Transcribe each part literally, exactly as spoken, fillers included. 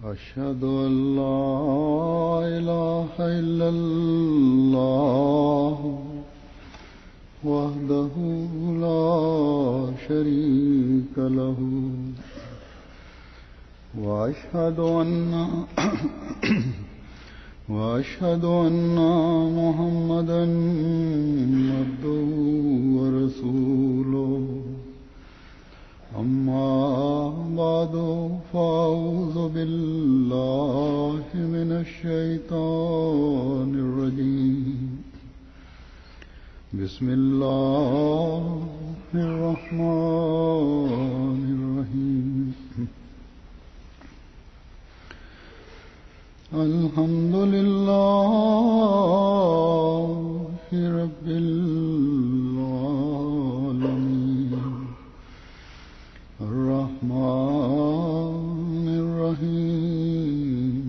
أشهد أن لا إله إلا الله وحده لا شريك له وأشهد أن وأشهد أن محمدا عبده ورسوله أما بعد فأعوذ بالله من الشيطان الرجيم بسم الله الرحمن الرحيم الحمد لله رب العالمين الرحمن الرحيم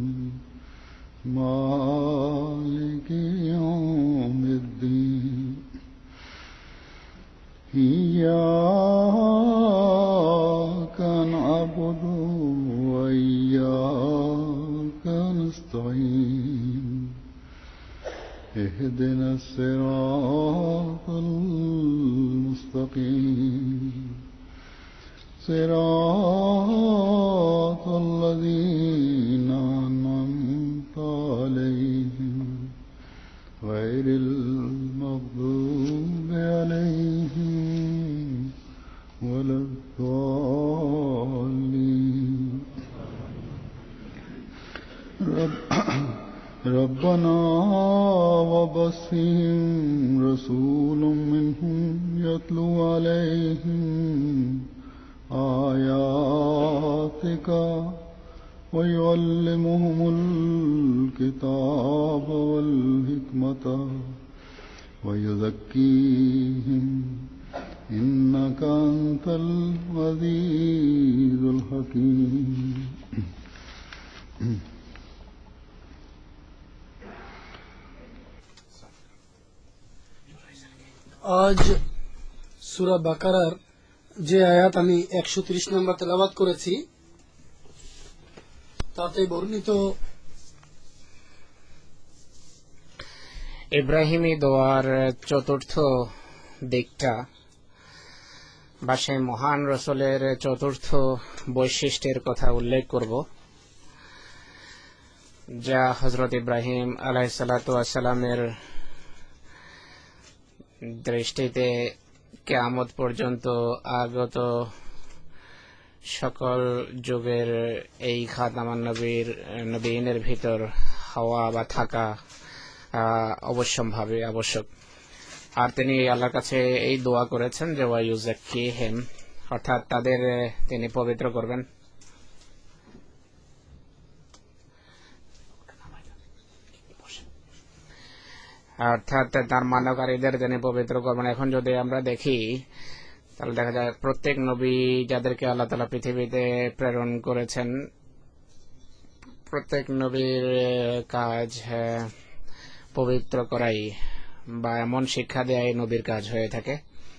مالك يوم الدين إياك نعبد وإياك نستعين اهدنا الصراط المستقيم صراط الذين أنعمت عليهم غير المغضوب عليهم ولا الضالين ربنا وبصهم رسول منهم يتلو عليهم آياتك ويعلمهم الكتاب والحكمة ويزكيهم إنك أنت العزيز الحكيم আজ সূরা বাকারার যে আয়াত আমি একশো ত্রিশ নম্বর তেলাওয়াত করেছি তাতে বর্ণিত ইব্রাহিমী দোয়ার চতুর্থ দিকটা বা সেই মহান রসুলের চতুর্থ বৈশিষ্ট্যের কথা উল্লেখ করব, যা হযরত ইব্রাহিম আলাইহিসসালাতু ওয়াসসালামের দৃষ্টিতে কিয়ামত পর্যন্ত আগত সকল যুগের এই খাতামান নবীর নবীনের ভিতর হওয়া বা থাকা অবশ্যম্ভাবী আবশ্যক। আর তিনি আল্লাহর কাছে এই দোয়া করেছেন যে ওয়ায়ুযাক্কিহিম, অর্থাৎ তাদের তিনি পবিত্র করবেন। অর্থাৎ তার মান্যকারীদের তিনি পবিত্র করবেন। এখন যদি আমরা দেখি তাহলে দেখা যায় প্রত্যেক নবী যাদেরকে আল্লাহ তাআলা পৃথিবীতে প্রেরণ করেছেন, প্রত্যেক নবীর কাজ পবিত্র করাই বা এমন শিক্ষা দেয়াই নবীর কাজ হয়ে থাকে।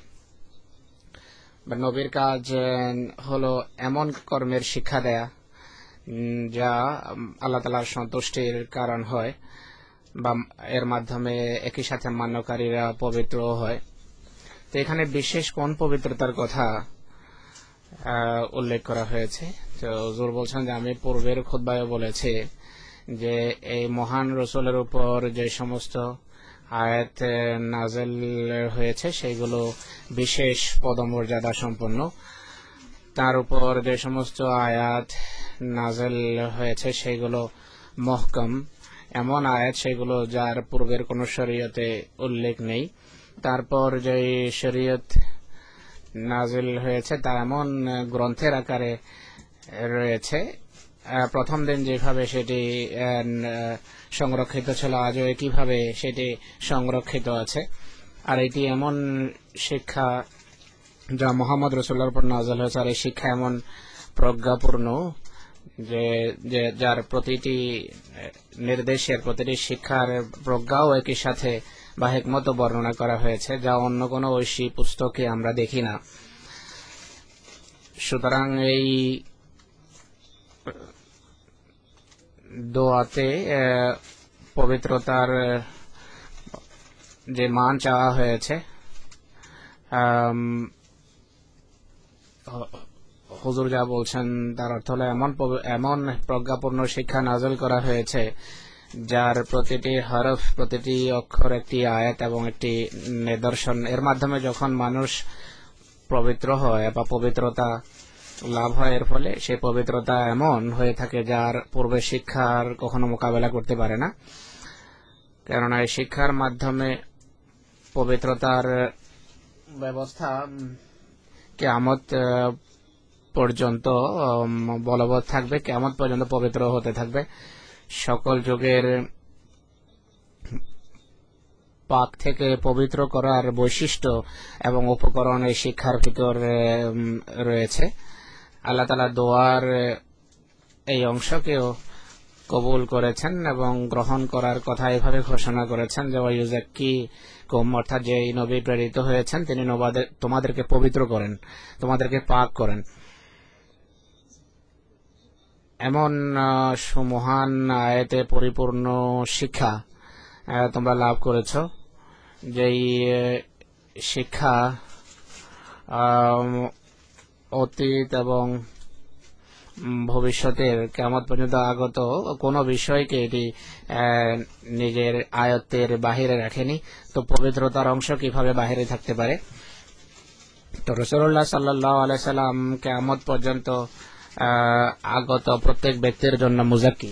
বা নবীর কাজ হলো এমন কর্মের শিক্ষা দেয়া যা আল্লাহ তাআলার সন্তুষ্টির কারণ হয় বা এর মাধ্যমে একই সাথে মান্যকারীরা পবিত্র হয়। তো এখানে বিশেষ কোন পবিত্রতার কথা উল্লেখ করা হয়েছে? তো হুজুর বলছেন যে আমি পূর্বের খুতবায় বলেছি যে এই মহান রসুলের উপর যে সমস্ত আয়াত নাযিল হয়েছে সেগুলো বিশেষ পদমর্যাদা সম্পন্ন। তার উপর যে সমস্ত আয়াত নাযিল হয়েছে সেগুলো মুহকাম, এমন আয়াত সেগুলো যার পূর্বের কোন শরীয়তে উল্লেখ নেই। তারপর যে শরীয়ত নাযিল হয়েছে তা এমন গ্রন্থের আকারে রয়েছে, প্রথম দিন যেভাবে সেটি সংরক্ষিত ছিল আজও একইভাবে সেটি সংরক্ষিত আছে। আর এটি এমন শিক্ষা যা মুহাম্মদ রাসূলুল্লাহর উপর নাযিল হয়েছে, আর এই শিক্ষা এমন প্রজ্ঞাপূর্ণ যে যার প্রতিটি নির্দেশের প্রতিটি শিক্ষার প্রজ্ঞাও একই সাথে বা হিকমত বর্ণনা করা হয়েছে, যা অন্য কোনো ঐশী পুস্তকে আমরা দেখি না। সুতরাং এই দোয়াতে পবিত্রতার যে মান চাওয়া হয়েছে, হুজুর যা বলছেন তার অর্থ হলো এমন এমন প্রজ্ঞাপূর্ণ শিক্ষা নাযিল করা হয়েছে যার প্রতিটি হরফ, প্রতিটি অক্ষর একটি আয়াত এবং একটি নিদর্শন। এর মাধ্যমে যখন মানুষ পবিত্র হয় বা পবিত্রতা লাভ হয়, এর ফলে সেই পবিত্রতা এমন হয়ে থাকে যার পূর্বে শিক্ষার কখনো মোকাবেলা করতে পারে না। কেননা এই শিক্ষার মাধ্যমে পবিত্রতার ব্যবস্থা কিয়ামত পর্যন্ত বলবৎ থাকবে, কিয়ামত পর্যন্ত পবিত্র হতে থাকবে। সকল যুগের পাক থেকে পবিত্র করার বৈশিষ্ট্য এবং উপকরণ এই শিক্ষার ভিতর রয়েছে। আল্লাহ তাআলা দোয়ার এই অংশকেও কবুল করেছেন এবং গ্রহণ করার কথা এভাবে ঘোষণা করেছেন যে ওয়ায়ুযাক্কিকুম, অর্থাৎ যে নবী প্রেরিত হয়েছেন তিনি তোমাদেরকে পবিত্র করেন, তোমাদেরকে পাক করেন। এমন সুমহান আয়াতে পরিপূর্ণ শিক্ষা তোমরা লাভ করেছ, যেই শিক্ষা অতীত এবং ভবিষ্যতের কিয়ামত পর্যন্ত আগত কোনো বিষয়কে এটি নিজের আয়ত্তের বাহিরে রাখেনি। তো পবিত্রতার অংশ কিভাবে বাহিরে থাকতে পারে? তো রাসূলুল্লাহ সাল্লাল্লাহু আলাইহি সাল্লাম কিয়ামত পর্যন্ত আগত প্রত্যেক ব্যক্তির জন্য মুযাক্কি।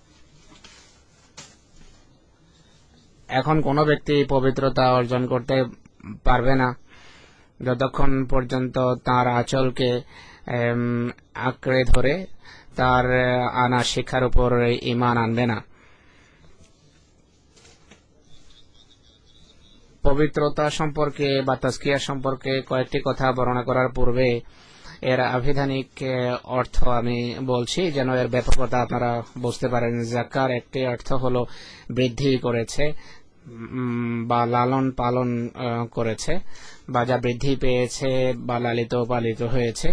এখন কোনো ব্যক্তি পবিত্রতা অর্জন করতে পারবে না যতক্ষণ পর্যন্ত তার আঁচলকে আঁকড়ে ধরে তার আনা শিক্ষার উপর ঈমান আনবে না। পবিত্রতা সম্পর্কে বা তাজকিয়া সম্পর্কে কয়েকটি কথা বর্ণনা করার পূর্বে এর আবিধানিক অর্থ আমি বলছি, যেন এর ব্যাপকতা আপনারা বুঝতে পারেন। যাকার একটি অর্থ হলো বৃদ্ধি করেছে বা লালন পালন করেছে, বা যা বৃদ্ধি পেয়েছে বা লালিত পালিত হয়েছে।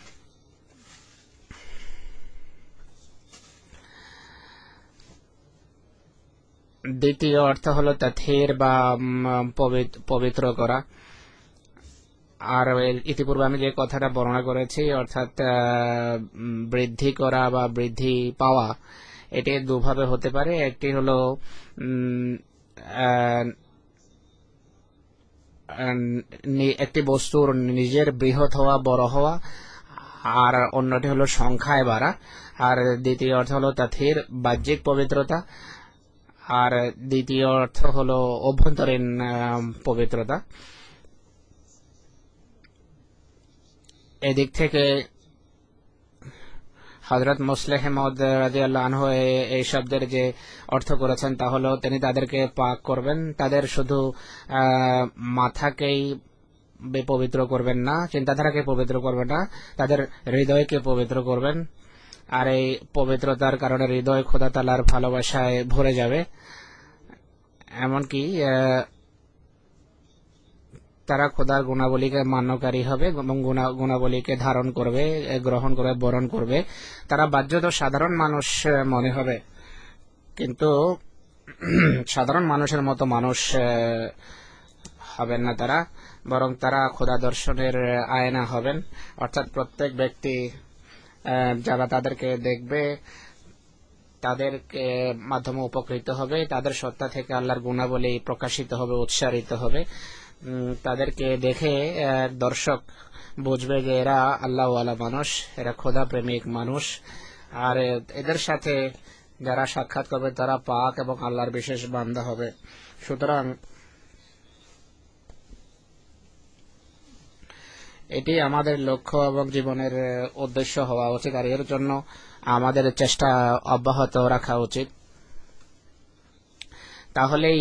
দ্বিতীয় অর্থ হলো তাথহীর বা পবিত্র করা। আর ইতিপূর্বে আমি যে কথাটা বর্ণনা করেছি, অর্থাৎ বৃদ্ধি করা বা বৃদ্ধি পাওয়া, এটি দুভাবে হতে পারে। একটি হলো একটি বস্তুর নিজের বৃহৎ হওয়া, বড় হওয়া, আর অন্যটি হলো সংখ্যায় বাড়া। আর দ্বিতীয় অর্থ হলো তাথহীর, বাহ্যিক পবিত্রতা। আর দ্বিতীয় অর্থ হলো অভ্যন্তরীণ পবিত্রতা। এদিক থেকে হযরত মুসলিহ মাউদ রাদিয়াল্লাহু আনহু এই শব্দের যে অর্থ করেছেন তা হলো তিনি তাদেরকে পাক করবেন। তাদের শুধু মাথাকেই পবিত্র করবেন না, চিন্তাধারাকে পবিত্র করবেন না, তাদের হৃদয়কে পবিত্র করবেন। আর এই পবিত্রতার কারণে হৃদয় খোদা তাআলার ভালোবাসায় ভরে যাবে। এমনকি তারা খোদার গুণাবলীকে মান্যকারী হবে এবং গুণাবলীকে ধারণ করবে, গ্রহণ করবে, বরণ করবে। তারা বাহ্যত সাধারণ মানুষ মনে হবে, কিন্তু সাধারণ মানুষের মতো মানুষ হবেন না তারা, বরং তারা খোদা দর্শনের আয়না হবেন। অর্থাৎ প্রত্যেক ব্যক্তি যারা তাদেরকে দেখবে তাদেরকে মাধ্যমে উপকৃত হবে, তাদের সত্তা থেকে আল্লাহর গুণাবলী প্রকাশিত হবে, উৎসারিত হবে। তাদেরকে দেখে দর্শক বুঝবে যে এরা আল্লাহওয়ালা মানুষ, এরা খোদা প্রেমিক মানুষ। আর এদের সাথে যারা সাক্ষাৎ করবে তারা পাক এবং আল্লাহর বিশেষ বান্দা হবে। সুতরাং এটি আমাদের লক্ষ্য এবং জীবনের উদ্দেশ্য হওয়া উচিত, আর এর জন্য আমাদের চেষ্টা অব্যাহত রাখা উচিত। তাহলেই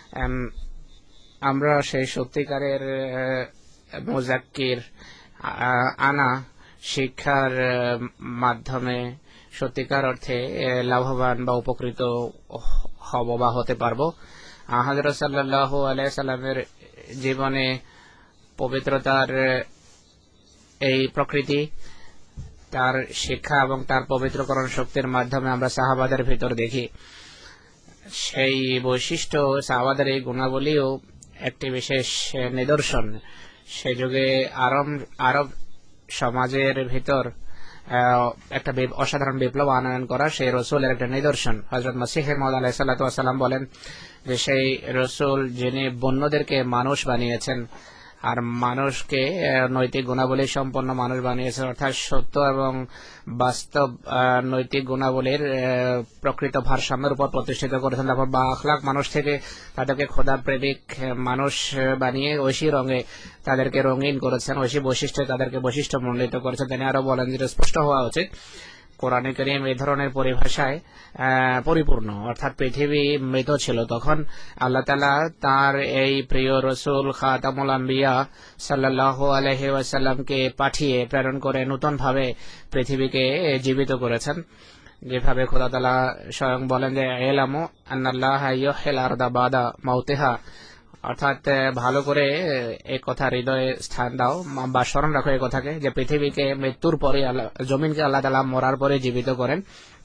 আমরা সেই সত্যিকারের মুযাক্কির আনা শিক্ষার মাধ্যমে সত্যিকার অর্থে লাভবান বা উপকৃত হব বা হতে পারব। হযরত সাল্লাল্লাহু আলাইহি সাল্লামের জীবনে পবিত্রতার এই প্রকৃতি তার শিক্ষা এবং তার পবিত্রকরণ শক্তির মাধ্যমে আমরা সাহাবাদের ভিতর দেখি। সেই বৈশিষ্ট্য, সাহাবাদের এই গুণাবলীও একটি বিশেষ নিদর্শন। সে যুগে আরব আরব সমাজের ভিতর একটা অসাধারণ বিপ্লব আনয়ন করা সেই রসুলের একটা নিদর্শন। হযরত মসিহ মাউদ আলাইহিস সালাতু ওয়াস সালাম বলেন যে সেই রসুল যিনি বন্যদেরকে মানুষ বানিয়েছেন আর মানুষকে নৈতিক গুণাবলী সম্পন্ন মানুষ বানিয়েছেন, অর্থাৎ সত্য এবং বাস্তব নৈতিক গুণাবলীর প্রকৃত ভারসাম্যের উপর প্রতিষ্ঠিত করেছেন। তারপর বা আখলাক মানুষ থেকে তাদেরকে খোদা প্রেমিক মানুষ বানিয়ে ঐশী রঙে তাদেরকে রঙিন করেছেন, ঐশী বৈশিষ্ট্যে তাদেরকে বৈশিষ্ট্য মণ্ডিত করেছেন। তিনি আরো বলেন যেটা স্পষ্ট হওয়া উচিত, কোরআনে কারীম এই ধরনের পরিভাষায় পরিপূর্ণ, অর্থাৎ পৃথিবী মৃত ছিল তখন আল্লাহ তাআলা তার এই প্রিয় রসুল খাতামুল আম্বিয়া সাল্লাল্লাহু আলাইহি ওয়াসাল্লামকে পাঠিয়ে প্রেরণ করে নতুন ভাবে পৃথিবীকে জীবিত করেছেন। যেভাবে খোদা তাআলা স্বয়ং বলেন যে ইলামু আন্নাল্লাহা ইউহিল আরদা বাদা মাউতিহা, অর্থাৎ ভালো করে এই কথা হৃদয়ে স্থান দাও বা স্মরণ রাখো এই কথাকে যে পৃথিবীকে মৃত্যুর পরে জমিনকে আল্লাহ তাআলা মরার পরে জীবিত করেন।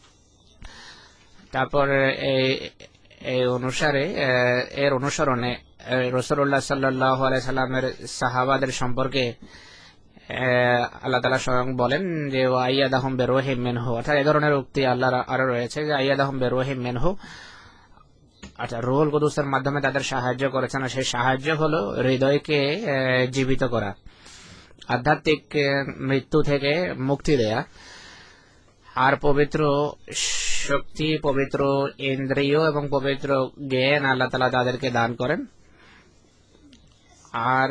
তারপর এই অনুসারে এর অনুসরণে রাসূলুল্লাহ সাল্লাল্লাহু আলাইহি সাল্লামের সাহাবাদের সম্পর্কে আল্লাহ তাআলা স্বয়ং বলেন যে আইয়াদাহুম বিরূহিম মিনহু, অর্থাৎ এই ধরনের উক্তি আল্লাহর আরো রয়েছে যে আইয়াদাহুম বিরূহিম মিনহু, আচ্ছা রুহুল কুদুসের মাধ্যমে তাদের সাহায্য করেছেন। সেই সাহায্য হলো হৃদয়কে জীবিত করা, আধ্যাত্মিক মৃত্যু থেকে মুক্তি দেয়া, আর পবিত্র শক্তি, পবিত্র ইন্দ্রিয় এবং পবিত্র জ্ঞান আল্লাহ তাআলা তাদেরকে দান করেন। আর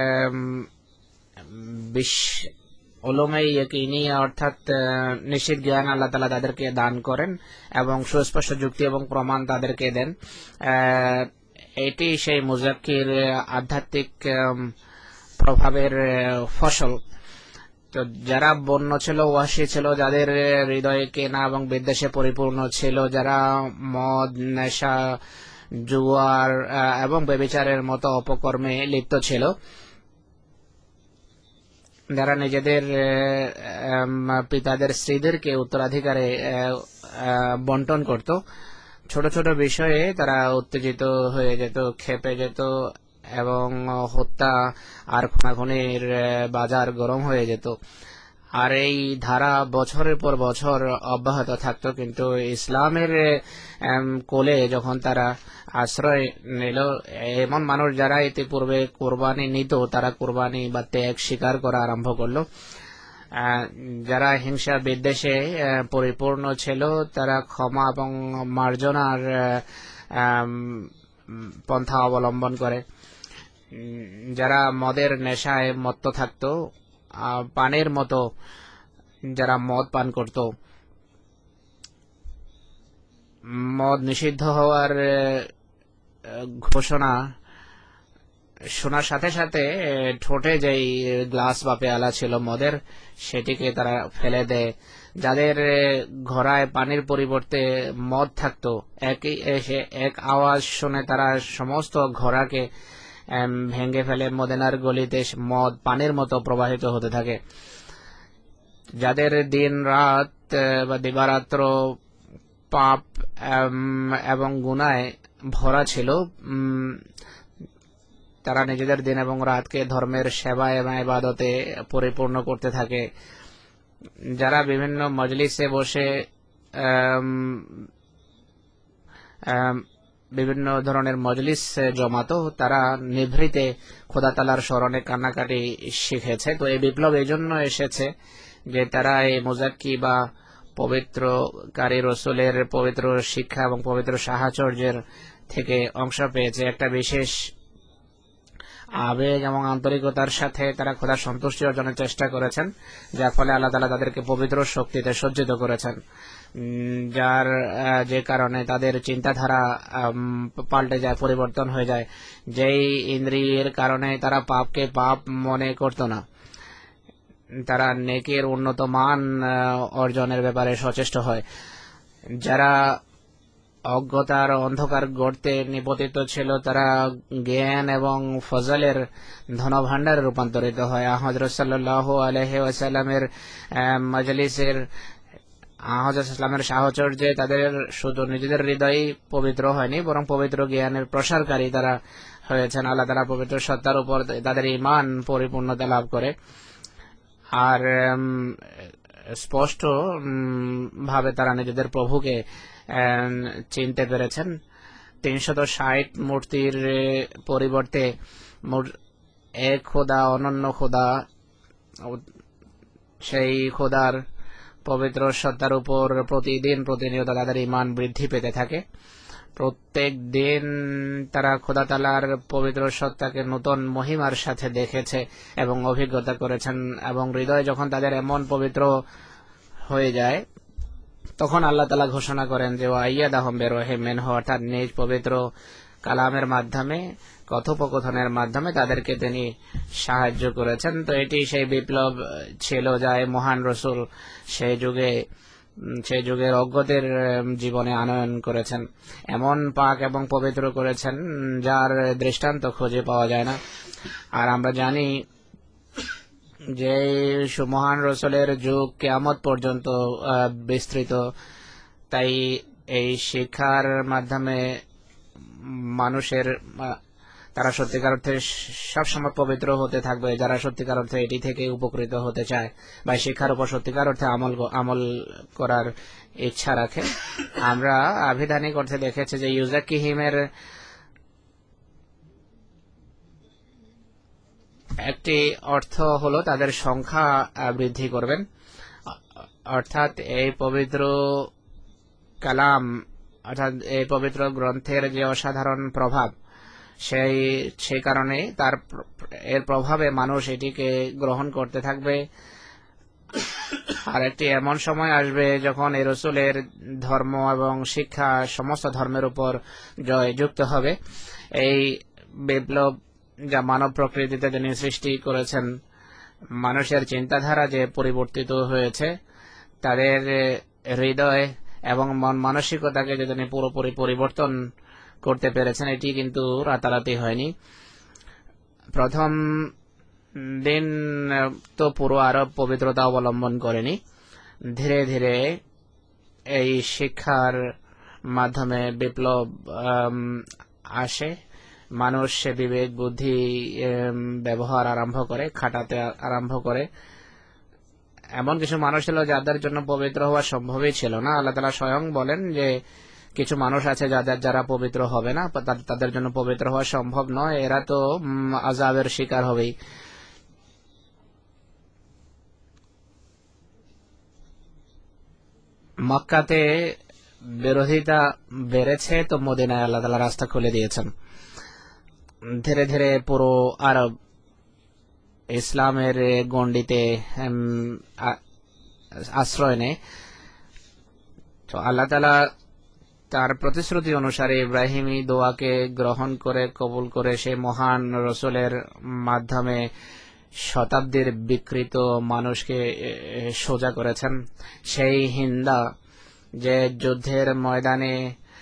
উলুমে ইয়াকিনিয়া অর্থাৎ নিশ্চিত জ্ঞান আল্লাহ তাআলা তাদেরকে দান করেন এবং সুস্পষ্ট যুক্তি এবং প্রমাণ তাদেরকে দেন। এটি সেই মুজাক্কির আধ্যাত্মিক প্রভাবের ফসল। তো যারা বন্য ছিল, ওয়াসী ছিল, যাদের হৃদয়ে কেনা এবং বিদ্বেষে পরিপূর্ণ ছিল, যারা মদ, নেশা, জুয়ার এবং ব্যভিচারের মতো অপকর্মে লিপ্ত ছিল, যারা নিজেদের পিতাদের স্ত্রীদেরকে উত্তরাধিকারে বন্টন করত, ছোট ছোট বিষয়ে তারা উত্তেজিত হয়ে যেত, ক্ষেপে যেত এবং হত্যা আর খুনাখুনির বাজার গরম হয়ে যেত। আর এই ধারা বছরের পর বছর অব্যাহত থাকতো। কিন্তু ইসলামের কোলে যখন তারা আশ্রয় নিল, এমন মানুষ যারা ইতিপূর্বে কোরবানি নিত তারা কোরবানি বা ত্যাগ স্বীকার করা আরম্ভ করলো। যারা হিংসা বিদ্বেষে পরিপূর্ণ ছিল তারা ক্ষমা এবং মার্জনার পন্থা অবলম্বন করে। যারা মদের নেশায় মত্ত থাকতো, পানের মতো যারা মদ পান করত, মদ নিষিদ্ধ হওয়ার ঘোষণা শোনার সাথে সাথে ঠোঁটে যেই গ্লাস বা পেয়ালা ছিল মদের, সেটিকে তারা ফেলে দেয়। যাদের ঘোড়ায় পানির পরিবর্তে মদ থাকতো, একই এসে এক আওয়াজ শুনে তারা সমস্ত ঘোড়াকে ভেঙে ফেলে। মদিনার গলিতে মদ পানির মতো প্রবাহিত হতে থাকে। যাদের দিন রাত বা দিবারাত্র পাপ এবং গুনায় ভরা ছিল, তারা নিজেদের দিন এবং রাতকে ধর্মের সেবা এবং ইবাদতে পরিপূর্ণ করতে থাকে। যারা বিভিন্ন মজলিসে বসে বিভিন্ন ধরনের মজলিস জমাতো, তারা নিভৃতে খোদা তাআলার স্মরণে কান্নাকাটি শিখেছে। তো এই বিপ্লব এই জন্য এসেছে যে তারা এই মুজাক্কি বা পবিত্রকারী রসুলের পবিত্র শিক্ষা এবং পবিত্র সাহচর্যের থেকে অংশ পেয়েছে। একটা বিশেষ আবেগ এবং আন্তরিকতার সাথে তারা খোদার সন্তুষ্টি অর্জনের চেষ্টা করেছেন, যার ফলে আল্লাহ তাআলা তাদেরকে পবিত্র শক্তিতে সজ্জিত করেছেন, যার যে কারণে তাদের চিন্তাধারা পাল্টে যায়, পরিবর্তন হয়ে যায়। যেই ইন্দ্রিয়ের কারণে তারা পাপকে পাপ মনে করত না, তারা নেকের উন্নত মান অর্জনের ব্যাপারে সচেষ্ট হয়। যারা অজ্ঞতার অন্ধকার গর্তে নিপতিত ছিল তারা জ্ঞান এবং ফজলের ধনভাণ্ডারে রূপান্তরিত হয়। হযরত সাল্লাল্লাহু আলাইহি ওয়াসাল্লামের মজলিসের হযরত ইসলামের সাহচর্যে তাদের শুধু নিজেদের হৃদয় পবিত্র হয়নি, বরং পবিত্র জ্ঞানের প্রসারকারী তারা হয়েছেন। আল্লাহ তাআলা পবিত্র সত্তার উপর তাদের ঈমান পরিপূর্ণতা লাভ করে আর স্পষ্ট ভাবে তারা নিজেদের প্রভুকে চিনতে পেরেছেন। তিনশত ষাট মূর্তির পরিবর্তে এক খোদা, অনন্য খোদা, সেই খোদার পবিত্র সত্তার উপর প্রতিদিন প্রতিনিয়ত তাদের ঈমান বৃদ্ধি পেতে থাকে। প্রত্যেক দিন তারা খোদা তাআলার পবিত্র সত্তাকে নতুন মহিমার সাথে দেখেছে এবং অভিজ্ঞতা করেছেন, এবং হৃদয় যখন তাদের এমন পবিত্র হয়ে যায় তখন আল্লাহ তাআলা ঘোষণা করেন যে ওয়াইয়াদাহুম বিরূহিম মিনহু, অর্থাৎ নিজ পবিত্র কালামের মাধ্যমে, কথোপকথনের মাধ্যমে তাদেরকে তিনি সাহায্য করেছেন। তো এটি সেই বিপ্লব ছিল যা মহান রসুল সেই যুগে সেই যুগের অজ্ঞদের জীবনে আনয়ন করেছেন, এমন পাক এবং পবিত্র করেছেন যার দৃষ্টান্ত খুঁজে পাওয়া যায় না। আর আমরা জানি যে মহান রসুলের যুগ কিয়ামত পর্যন্ত বিস্তৃত, তাই এই শিক্ষার মাধ্যমে মানুষের তারা সত্যিকার অর্থে সবসময় পবিত্র হতে থাকবে, যারা সত্যিকার অর্থে এটি থেকে উপকৃত হতে চায় বা শিক্ষার উপর সত্যিকার অর্থে আমল আমল করার ইচ্ছা রাখে। আমরা আভিধানিক অর্থে দেখেছি যে ইউজাকিহিমের একটি অর্থ হলো তাদের সংখ্যা বৃদ্ধি করবেন, অর্থাৎ এই পবিত্র কালাম, অর্থাৎ এই পবিত্র গ্রন্থের যে অসাধারণ প্রভাব, সেই সেই কারণে তার এর প্রভাবে মানুষ এটিকে গ্রহণ করতে থাকবে। আর একটি এমন সময় আসবে যখন এই রসুলের ধর্ম এবং শিক্ষা সমস্ত ধর্মের উপর জয়যুক্ত হবে। এই বিপ্লব যা মানব প্রকৃতিতে তিনি সৃষ্টি করেছেন, মানুষের চিন্তাধারা যে পরিবর্তিত হয়েছে, তাদের হৃদয় এবং মন মানসিকতাকে যে তিনি পুরোপুরি পরিবর্তন করতে পেরেছেন, এটি কিন্তু রাতারাতি হয়নি। প্রথম দিন তো পুরো আরব পবিত্রতা অবলম্বন করেনি, ধীরে ধীরে এই শিক্ষার মাধ্যমে বিপ্লব আসে। মানুষ সে বিবেক বুদ্ধি ব্যবহার আরম্ভ করে, খাটাতে আরম্ভ করে। এমন কিছু মানুষ ছিল যাদের জন্য পবিত্র হওয়া সম্ভবই ছিল না। আল্লাহ তাআলা স্বয়ং বলেন যে কিছু মানুষ আছে যাদের যারা পবিত্র হবে না, তাদের জন্য পবিত্র হওয়া সম্ভব নয়, এরা তো আযাবের শিকার হবেই। মক্কাতে বিরোধিতা বেড়েছে, তো মদিনায় আল্লাহ তাআলা রাস্তা খুলে দিয়েছেন। ধীরে ধীরে পুরো আরব ইসলামের গণ্ডিতে আশ্রয় নেয়। তো আল্লাহ তাআলা তার প্রতিশ্রুতি অনুসারে ইব্রাহিমী দোয়াকে গ্রহণ করে কবুল করে সেই মহান রসুলের মাধ্যমে শতাব্দীর বিকৃত মানুষকে সোজা করেছেন। সেই হিন্দা যে যুদ্ধের ময়দানে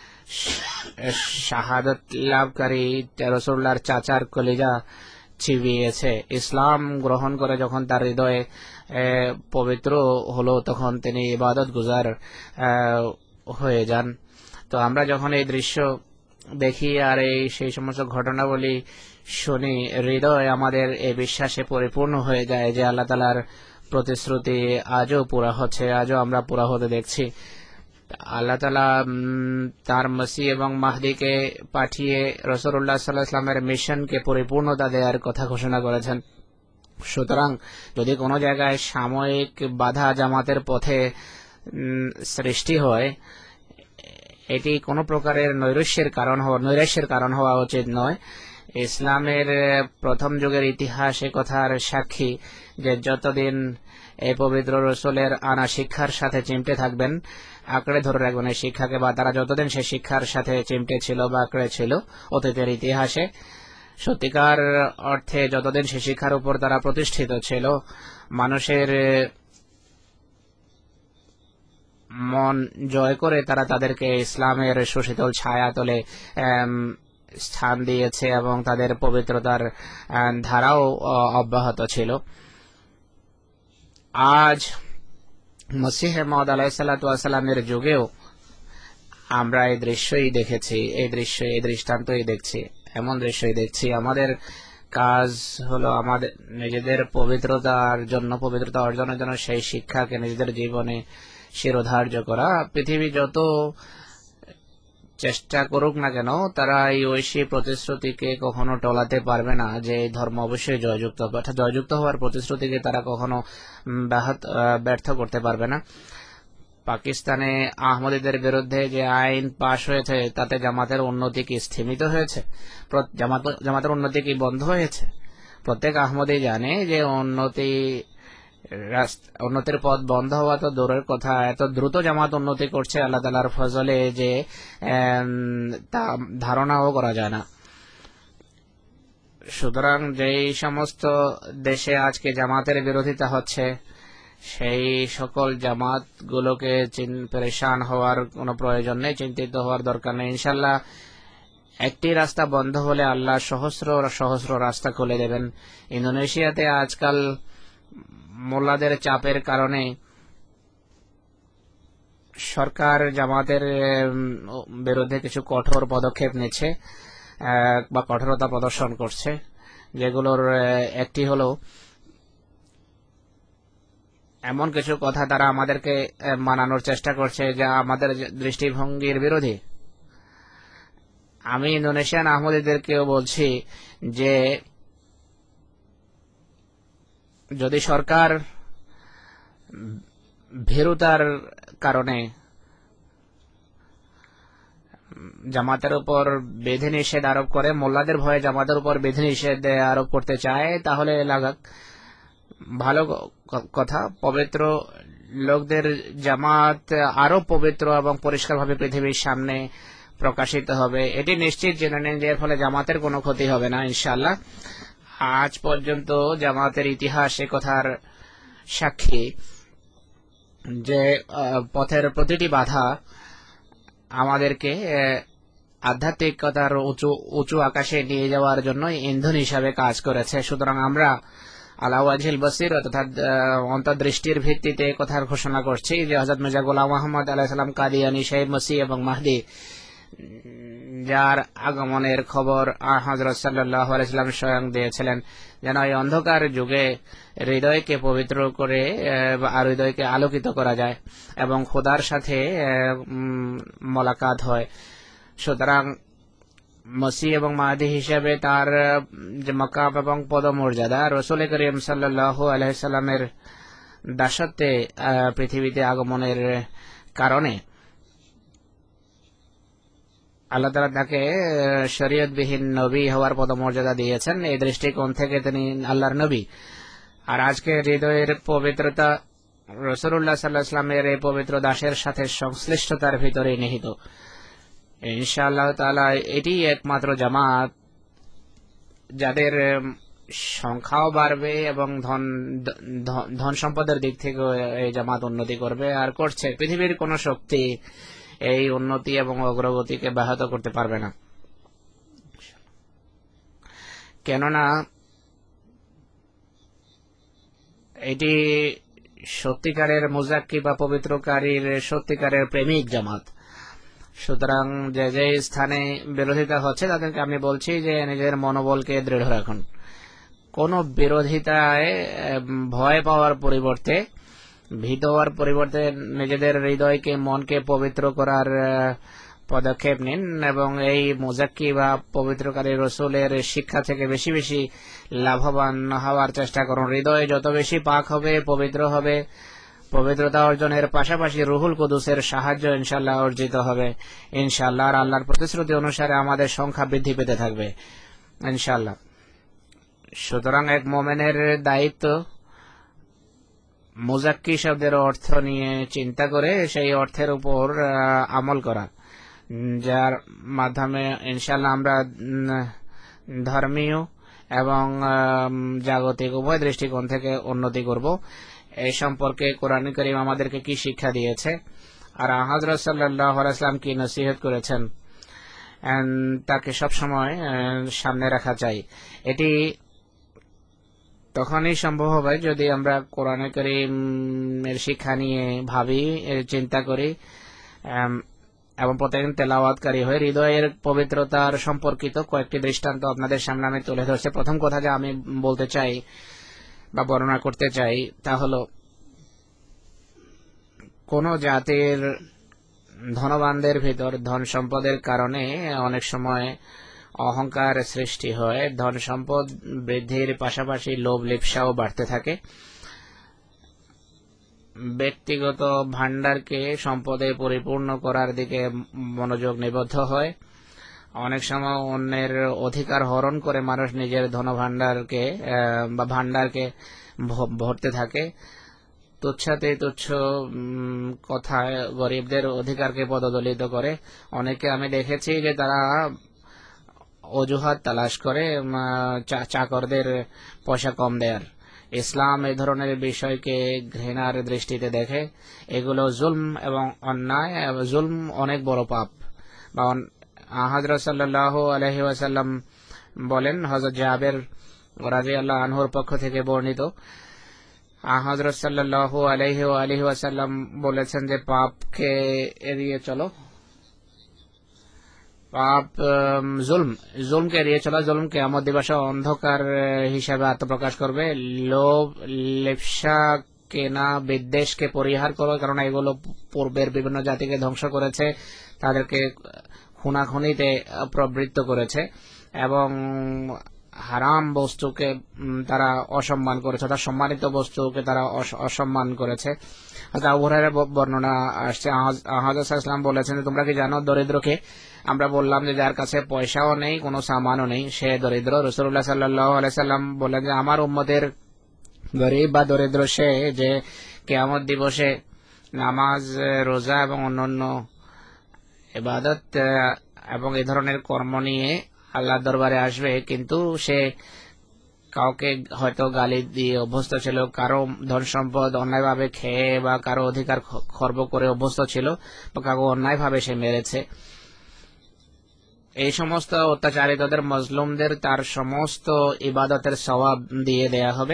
শাহাদত লাভকারী রাসূলুল্লাহর চাচার কলিজা চিবিয়েছে, ইসলাম গ্রহণ করে যখন তার হৃদয়ে পবিত্র হলো, তখন তিনি ইবাদত গুজার হয়ে যান। তো আমরা যখন এই দৃশ্য দেখি আর এই সেই সমস্ত ঘটনাবলী শুনি, হৃদয় আমাদের এই বিশ্বাসে পরিপূর্ণ হয়ে যায় যে আল্লাহ তাআলার প্রতিশ্রুতি আজও পুরা হচ্ছে, আজও আমরা পুরা হতে দেখছি। আল্লাহ তাআলা তার মসিহ এবং মাহদিকে পাঠিয়ে রাসূলুল্লাহ সাল্লাল্লাহু আলাইহি ওয়াসাল্লামের মিশনকে পরিপূর্ণতা দেওয়ার কথা ঘোষণা করেছেন। সুতরাং যদি কোনো জায়গায় সাময়িক বাধা জামাতের পথে সৃষ্টি হয়, এটি কোনো প্রকারের নৈরাশ্যের কারণ হওয়া নৈরাশ্যের কারণ হওয়া উচিত নয়। ইসলামের প্রথম যুগের ইতিহাস এ কথার সাক্ষী যে যতদিন এই পবিত্র রসুলের আনা শিক্ষার সাথে চিমটে থাকবেন, আঁকড়ে ধরে রাখবেন এই শিক্ষাকে, বা তারা যতদিন সেই শিক্ষার সাথে চিমটে ছিল বা আঁকড়ে ছিল অতীতের ইতিহাসে, সত্যিকার অর্থে যতদিন সেই শিক্ষার উপর তারা প্রতিষ্ঠিত ছিল, মানুষের মন জয় করে তারা তাদেরকে ইসলামের সুশীতল ছায়া তলে স্থান দিয়েছে এবং তাদের পবিত্রতার ধারাও অব্যাহত ছিল। আজ মসিহ মাউদ আলাইহিসসালামের যুগেও আমরা এই দৃশ্যই দেখেছি, এই দৃশ্য এই দৃষ্টান্তই দেখছি, এমন দৃশ্যই দেখছি। আমাদের কাজ হলো আমাদের নিজেদের পবিত্রতার জন্য, পবিত্রতা অর্জনের জন্য সেই শিক্ষাকে নিজেদের জীবনে শিরোধার্য করা। পৃথিবী যত চেষ্টা করুক না কেন, তারা এই ঐশী প্রতিশ্রুতিকে কখনো টলাতে পারবে না যে এই ধর্ম অবশ্যই জয়যুক্ত হবে, অর্থাৎ জয়যুক্ত হওয়ার প্রতিশ্রুতিকে তারা কখনো ব্যর্থ করতে পারবে না। পাকিস্তানে আহমদীদের বিরুদ্ধে যে আইন পাশ হয়েছে তাতে জামাতের উন্নতি কি স্থিমিত হয়েছে? জামাতের উন্নতি কি বন্ধ হয়েছে? প্রত্যেক আহমদী জানে যে উন্নতি উন্নতির পথ বন্ধ হওয়া তো দূরের কথা, এত দ্রুত জামাত উন্নতি করছে আল্লাহ তাআলার ফজলে যে তা ধারণাও করা যায় না। সুতরাং যেই সমস্ত দেশে আজকে জামাতের বিরোধিতা হচ্ছে, সেই সকল জামাত গুলোকে পরেশান হওয়ার কোনো প্রয়োজন নেই, চিন্তিত হওয়ার দরকার নেই। ইনশাল্লাহ একটি রাস্তা বন্ধ হলে আল্লাহ সহস্র সহস্র রাস্তা খুলে দেবেন। ইন্দোনেশিয়াতে আজকাল মোল্লাদের চাপের কারণে সরকার জামাতের বিরুদ্ধে কিছু কঠোর পদক্ষেপ নিচ্ছে বা কঠোরতা প্রদর্শন করছে, যেগুলোর একটি হলো এমন কিছু কথা তারা আমাদেরকে মানানোর চেষ্টা করছে যা আমাদের দৃষ্টিভঙ্গির বিরোধী। আমি ইন্দোনেশিয়ান আহমদীদেরকেও বলছি যে যদি সরকার ভীরুতার কারণে জামাতের উপর বিধিনিষেধ আরোপ করে, মোল্লাদের ভয়ে জামাতের উপর বিধিনিষেধ আরোপ করতে চায়, তাহলে লাগাক, ভালো কথা। পবিত্র লোকদের জামাত আরো পবিত্র এবং পরিষ্কারভাবে পৃথিবীর সামনে প্রকাশিত হবে, এটি নিশ্চিত জেনে নেন যে এর ফলে জামাতের কোনো ক্ষতি হবে না ইনশাআল্লাহ। আজ পর্যন্ত জামাতের ইতিহাস এ কথার সাক্ষী যে পথের প্রতিটি বাধা আমাদেরকে আধ্যাত্মিকতার উঁচু উঁচু আকাশে নিয়ে যাওয়ার জন্য ইন্ধন হিসাবে কাজ করেছে। সুতরাং আমরা আলা ওয়াজহিল বসির অর্থাৎ অন্তর্দৃষ্টির ভিত্তিতে কথার ঘোষণা করছি যে হযরত মির্জা গোলাম আহমদ আলাইহিস সালাম কাদিয়ানী, শহীদ মসিহ এবং মাহদী, যার আগমনের খবর হযরত সাল্লাল্লাহু আলাইহি ওয়াসাল্লাম স্বয়ং দিয়েছিলেন, যেন এই অন্ধকার যুগে হৃদয়কে পবিত্র করে আর হৃদয়কে আলোকিত করা যায় এবং খোদার সাথে মোলাকাত হয়। সুতরাং মসিহ এবং মাহদী হিসেবে তার যে মাকাম এবং পদমর্যাদা, রাসূল করিম সাল্লাল্লাহু আলাইহি সাল্লামের দাসত্বে পৃথিবীতে আগমনের কারণে আল্লাহ তাআলা তাকে শরীয়তবিহীন নবী হওয়ার পদমর্যাদা দিয়েছেন। এই দৃষ্টিকোণ থেকে তিনি আল্লাহর নবী। আর আজকে হৃদয়ের পবিত্রতা রাসূলুল্লাহ সাল্লাল্লাহু আলাইহি ওয়াসাল্লামের এই পবিত্র দাসের সাথে সংশ্লিষ্টতার ভিতরে নিহিত। ইনশাআল্লাহ তাআলা এটি একমাত্র জামাত যাদের সংখ্যাও বাড়বে এবং ধন ধন সম্পদের দিক থেকে এই জামাত উন্নতি করবে আর করছে। পৃথিবীর কোন শক্তি এই উন্নতি এবং অগ্রগতিকে ব্যাহত করতে পারবে না, কেননা এটি সত্যিকারের মুজাক্কি বা পবিত্রকারীর সত্যিকারের প্রেমিক জামাত। সুতরাং যে যে স্থানে বিরোধিতা হচ্ছে তাদেরকে আমি বলছি যে নিজের মনোবলকে দৃঢ় রাখুন। কোন বিরোধিতায় ভয় পাওয়ার পরিবর্তে, ভীত হওয়ার পরিবর্তে নিজেদের হৃদয়কে, মনকে পবিত্র করার পদক্ষেপ নিন এবং এই মুজাক্কি বা পবিত্রকারী রাসূলের শিক্ষা থেকে বেশি বেশি লাভবান হওয়ার চেষ্টা করুন। হৃদয় যত বেশি পাক হবে, পবিত্র হবে, পবিত্রতা অর্জনের পাশাপাশি রুহুল কুদুসের সাহায্য ইনশাআল্লাহ অর্জিত হবে ইনশাআল্লাহ। আর আল্লাহর প্রতিশ্রুতি অনুসারে আমাদের সংখ্যা বৃদ্ধি পেতে থাকবে ইনশাআল্লাহ। সুতরাং এক মুমিনের দায়িত্ব মুজাক্কি শব্দের অর্থ নিয়ে চিন্তা করে সেই অর্থের উপর আমল করা, যার মাধ্যমে ইনশাআল্লাহ আমরা ধর্মীয় এবং জাগতিক উভয় দৃষ্টিকোণ থেকে উন্নতি করব। এই সম্পর্কে কোরআন কারীম আমাদেরকে কি শিক্ষা দিয়েছে? আর হযরত সাল্লাল্লাহু আলাইহি ওয়াসাল্লাম কি নসিহত করেছেন তাকে সব সময় সামনে রাখা চাই। এটি তখনই সম্ভব হবে যদি আমরা কোরআনে কারীমের শিক্ষা নিয়ে ভাবি, চিন্তা করি এবং প্রতিদিন তেলাওয়াতকারী হয়ে হৃদয়ের পবিত্রতার সম্পর্কিত কয়েকটি দৃষ্টান্ত আপনাদের সামনে আমি তুলে ধরছি। প্রথম কথা যে আমি বলতে চাই বা বর্ণনা করতে চাই তা হলো, কোন জাতির ধনবানদের ভিতর ধন সম্পদের কারণে অনেক সময় অহংকার সৃষ্টি হয়, ধন সম্পদ বৃদ্ধির পাশাপাশি লোভ লিপ্সাও বাড়তে থাকে। ব্যক্তিগত ভান্ডারকে সম্পদে পরিপূর্ণ করার দিকে মনোযোগ নিবদ্ধ হয়। অনেক সময় অন্যের অধিকার হরণ করে মানুষ নিজের ধন ভান্ডারকে বা ভান্ডারকে ভরতে থাকে। তুচ্ছাতে তুচ্ছ কথায় গরিবদের অধিকারকে পদদলিত করে। অনেকে আমি দেখেছি যে তারা অজুহাত তালাশ করে চাকরদের পয়সা কম দেয়ার। ইসলাম এই ধরনের বিষয়কে ঘৃণার দৃষ্টিতে দেখে। এগুলো জুলম এবং অন্যায়। জুলম অনেক বড় পাপ। বা হযরত সাল্লাল্লাহু আলাইহি ওয়াসাল্লাম বলেন, হযরত জাবের রাদিয়াল্লাহু আনহুর পক্ষ থেকে বর্ণিত, হযরত সাল্লাল্লাহু আলাইহি ওয়া আলিহি ওয়াসাল্লাম বলেছেন যে পাপকে এড়িয়ে চলো, পাপ জুলম জুলমকে এড়িয়ে চলা, জুলম কিয়ামত দিবসে অন্ধকার হিসাবে আত্মপ্রকাশ করবে। লোভ লিপ্সা কেনা বিদ্বেষকে পরিহার করো, কারণ এগুলো পূর্বের বিভিন্ন জাতিকে ধ্বংস করেছে, তাদেরকে খুনাখুনিতে প্রবৃত্ত করেছে এবং হারাম বস্তুকে তারা অসম্মান করেছে, তার সম্মানিত বস্তুকে তারা অসম্মান করেছে। আবু হুরায়রার বর্ণনা আসছে, হযরত সাল্লাল্লাহু আলাইহি ওয়াসাল্লাম বলেছেন, তোমরা কি জানো দরিদ্রকে? আমরা বললাম যে যার কাছে পয়সাও নেই, কোনো সামানও নেই, সে দরিদ্র। রাসূলুল্লাহ সাল্লাল্লাহু আলাইহি ওয়াসাল্লাম বলেন যে আমার উম্মতের গরীব বা দরিদ্র সে যে কিয়ামত দিবসে নামাজ, রোজা এবং অন্যান্য ইবাদত এবং এই ধরনের কর্ম নিয়ে আল্লাহর দরবারে আসবে, কিন্তু সে কাউকে হয়তো গালি দিয়ে অভ্যস্ত ছিল, কারো ধন সম্পদ অন্যায়ভাবে খেয়ে বা কারো অধিকার খর্ব করে অভ্যস্ত ছিল, বা কাউকে অন্যায়ভাবে সে মেরেছে। এই সমস্ত অত্যাচারিতদের, মজলুমদের তার সমস্ত ইবাদতের সওয়াব দিয়ে দেয়া হবে।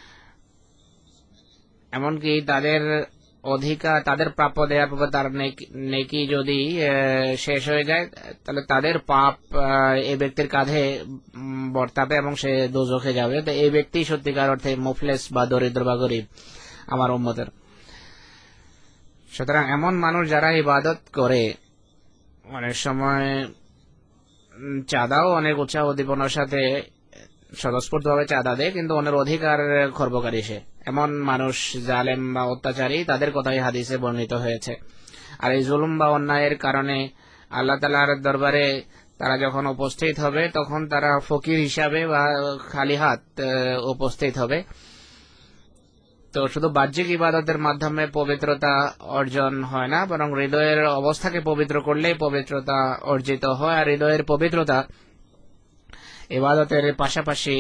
এমনকি তাদের অধিকার, তাদের প্রাপ্য দেওয়ার পর তার নেকি যদি শেষ হয়ে যায়, তাহলে তাদের পাপ এই ব্যক্তির কাঁধে বর্তাবে এবং সে দোজখে যাবে। তো এই ব্যক্তি সত্যিকার অর্থে মুফলেস বা দরিদ্র বা গরিব আমার উম্মতের। সুতরাং এমন মানুষ যারা ইবাদত করে, অনেক সময় চাঁদাও অনেক উৎসাহ উদ্দীপনার সাথে স্বতঃস্ফূর্তভাবে চাঁদা দেয়, কিন্তু অন্যের অধিকার খর্বকারী সে, এমন মানুষ জালেম বা অত্যাচারী, তাদের কথাই হাদিসে বর্ণিত হয়েছে। আর এই জুলুম বা অন্যায়ের কারণে আল্লাহ তাআলার দরবারে তারা যখন উপস্থিত হবে, তখন তারা ফকির হিসাবে বা খালি হাত উপস্থিত হবে। তো শুধু বাহ্যিক ইবাদতের মাধ্যমে পবিত্রতা অর্জন হয় না, বরং হৃদয়ের অবস্থাকে পবিত্র করলেই পবিত্রতা অর্জিত হয়। আর হৃদয়ের পবিত্রতা ইবাদতের পাশাপাশি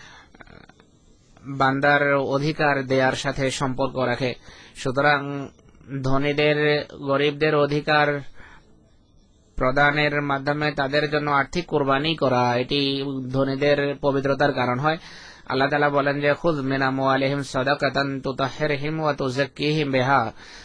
বান্দার অধিকার দেয়ার সাথে সম্পর্ক রাখে। সুতরাং ধনীদের গরিবদের অধিকার প্রদানের মাধ্যমে তাদের জন্য আর্থিক কুরবানি করা, এটি ধনীদের পবিত্রতার কারণ হয়। আল্লাহ তাআলা বলেন যে খুয মিন আমওয়ালিহিম সাদাকাতান তুতাহহিরুহুম ওয়া তুযাক্কিহিম বিহা,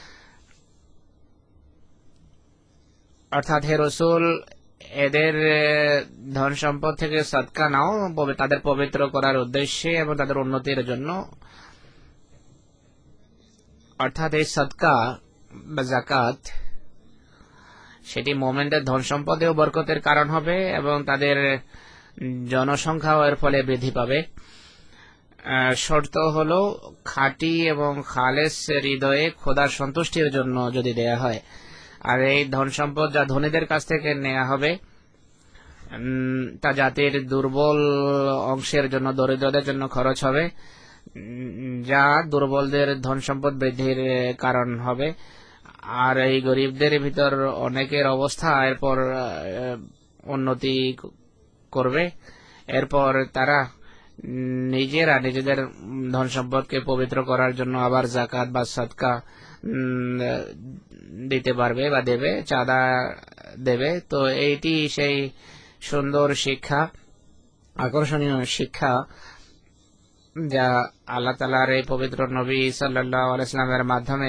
অর্থাৎ হে রাসূল, এদের ধন সম্পদ থেকে সদকা নাও তাদের পবিত্র করার উদ্দেশ্যে এবং তাদের উন্নতির জন্য। অর্থাৎ এই সদকা বা যাকাত সেটি মুমিনদের ধন সম্পদেও বরকতের কারণ হবে এবং তাদের জনসংখ্যাও এর ফলে বৃদ্ধি পাবে। শর্ত হলো খাঁটি এবং খালেস হৃদয়ে খোদার সন্তুষ্টির জন্য যদি দেয়া হয়। আর এই ধন সম্পদ যা ধনীদের কাছ থেকে নেওয়া হবে তা জাতির দুর্বল অংশের জন্য, দরিদ্রদের জন্য খরচ হবে, যা দুর্বলদের ধন সম্পদ বৃদ্ধির কারণ হবে। আর এই গরিবদের ভিতর অনেকের অবস্থা এরপর উন্নতি করবে। এরপর তারা নিজেরা নিজেদের ধন সম্পদকে পবিত্র করার জন্য আবার যাকাত বা সদকা দিতে পারবে বা দেবে, চাঁদা দেবে। তো এইটি সেই সুন্দর শিক্ষা, আকর্ষণীয় শিক্ষা যা আল্লাহ তাআলার এই পবিত্র নবী সাল্লাল্লাহু আলাইহি ওয়াসাল্লামের মাধ্যমে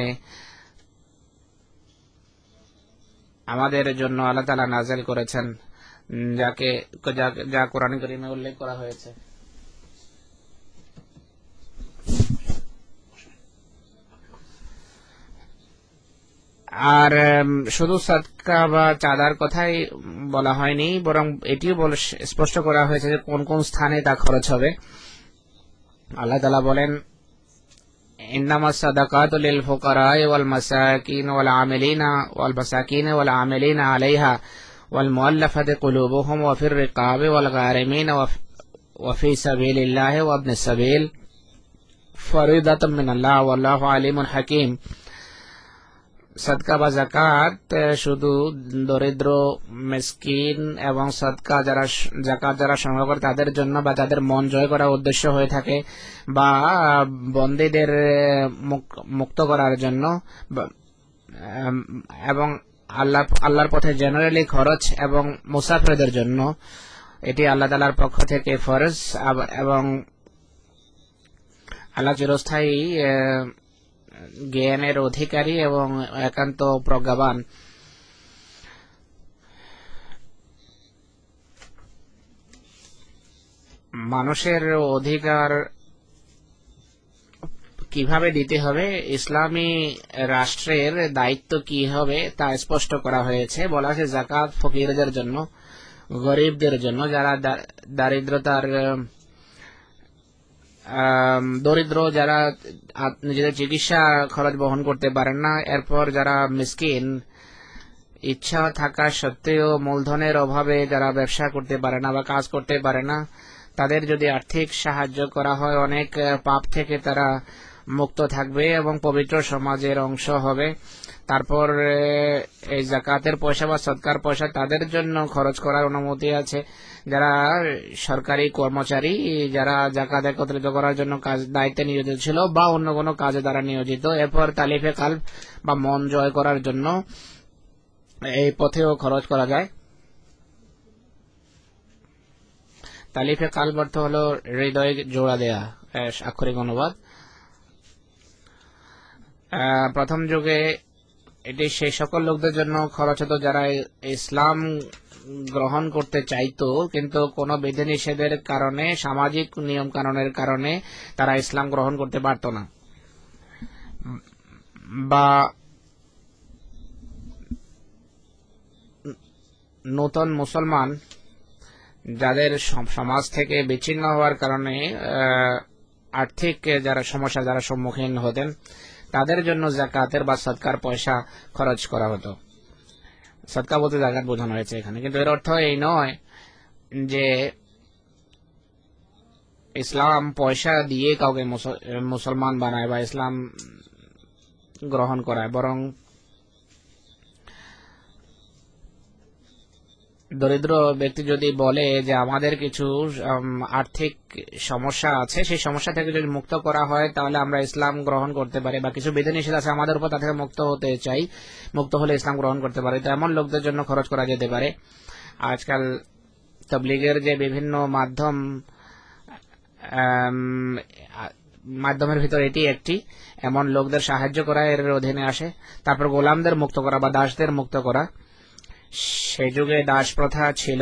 আমাদের জন্য আল্লাহ তাআলা নাযিল করেছেন, যাকে যা কোরআন কারীমে উল্লেখ করা হয়েছে। আর শুধু সাদকা বা চাঁদার কথাই বলা হয়নি, বরং এটিও স্পষ্ট করা হয়েছে যে কোন কোন স্থানে তা খরচ হবে। আল্লাহ তাআলা বলেন, ইন্নামাস সাদাকাতু লিল ফুকারা'i ওয়াল মাসাকিন ওয়াল আমিলিনা ওয়াল মাসাকিন ওয়াল আমিলিনা আলাইহা ওয়াল মুআল্লাফাতি কুলুবুহুম ওয়া ফির রিকাবি ওয়াল গারিমিন ওয়া ফি সাবিলিল্লাহি ওয়া ইবনিস সাবিল ফরিদাতাম মিনাল্লাহ ওয়াল্লাহু আলিমুন হাকিম। সদকা বা যাকাত শুধু দরিদ্র, মিসকিন এবং সদকা যারা যাকাত যারা সংগ্রহ করে তাদের জন্য বা তাদের মন জয় করার উদ্দেশ্য হয়ে থাকে, বা বন্দীদের মুক্ত করার জন্য, এবং আল্লাহ আল্লাহর পথে জেনারেলি খরচ এবং মুসাফিরদের জন্য। এটি আল্লাহ তাআলার পক্ষ থেকে ফরজ, এবং আল্লাহ চিরস্থায়ী জ্ঞানের অধিকারী এবং একান্ত প্রজ্ঞাবান। মানুষের অধিকার কিভাবে দিতে হবে, ইসলামী রাষ্ট্রের দায়িত্ব কি হবে তা স্পষ্ট করা হয়েছে। বলা হয়েছে যাকাত ফকিরদের জন্য, গরিবদের জন্য, যারা দারিদ্রতার দরিদ্র, যারা নিজেদের চিকিৎসা খরচ বহন করতে পারেন না। এরপর যারা মিসকিন, ইচ্ছা থাকা সত্ত্বেও মূলধনের অভাবে যারা ব্যবসা করতে পারে না বা কাজ করতে পারে না, তাদের যদি আর্থিক সাহায্য করা হয়, অনেক পাপ থেকে তারা মুক্ত থাকবে এবং পবিত্র সমাজের অংশ হবে। তারপর এই যাকাতের পয়সা বা সদকার পয়সা তাদের জন্য খরচ করার অনুমতি আছে যারা সরকারি কর্মচারী, যারা যাকাত একত্রিত করার জন্য কাজ দায়িত্বে নিয়োজিত ছিল বা অন্য কোনো কাজে তারা নিয়োজিত। এরপর তালিফে কালব বা মন জয় করার জন্য এই পথেও খরচ করা যায়। তালিফে কালব অর্থ হলো হৃদয় জোড়া দেয়া, আক্ষরিক অনুবাদ। প্রথম যুগে এটি সেই সকল লোকদের জন্য খরচ হতো যারা ইসলাম গ্রহণ করতে চাইতো, কিন্তু কোনো বিধিনিষেধের কারণে, সামাজিক নিয়ম কানুনের কারণে তারা ইসলাম গ্রহণ করতে পারত না, বা নতুন মুসলমান যাদের সমাজ থেকে বিচ্ছিন্ন হওয়ার কারণে আর্থিক যারা সমস্যা যারা সম্মুখীন হতেন, তাদের জন্য যাকাতের বা সদকার পয়সা খরচ করা হতো। সদকা বলতে যাকাত বোঝানো হয়েছে এখানে, কিন্তু এর অর্থ এই নয় যে ইসলাম পয়সা দিয়ে কাউকে মুসলমান বানায় বা ইসলাম গ্রহণ করায়, বরং দরিদ্র ব্যক্তি যদি বলে যে আমাদের কিছু আর্থিক সমস্যা আছে, সেই সমস্যা থেকে যদি মুক্ত করা হয় তাহলে আমরা ইসলাম গ্রহণ করতে পারি, বা কিছু বিধিনিষেধ আছে আমাদের উপর তা থেকে মুক্ত হতে চাই, মুক্ত হলে ইসলাম গ্রহণ করতে পারি, তো এমন লোকদের জন্য খরচ করা যেতে পারে। আজকাল তাবলীগের যে বিভিন্ন মাধ্যম, মাধ্যমের ভিতর এটি একটি, এমন লোকদের সাহায্য করা এর অধীনে আসে। তারপর গোলামদের মুক্ত করা বা দাসদের মুক্ত করা। সেই যুগে দাস প্রথা ছিল,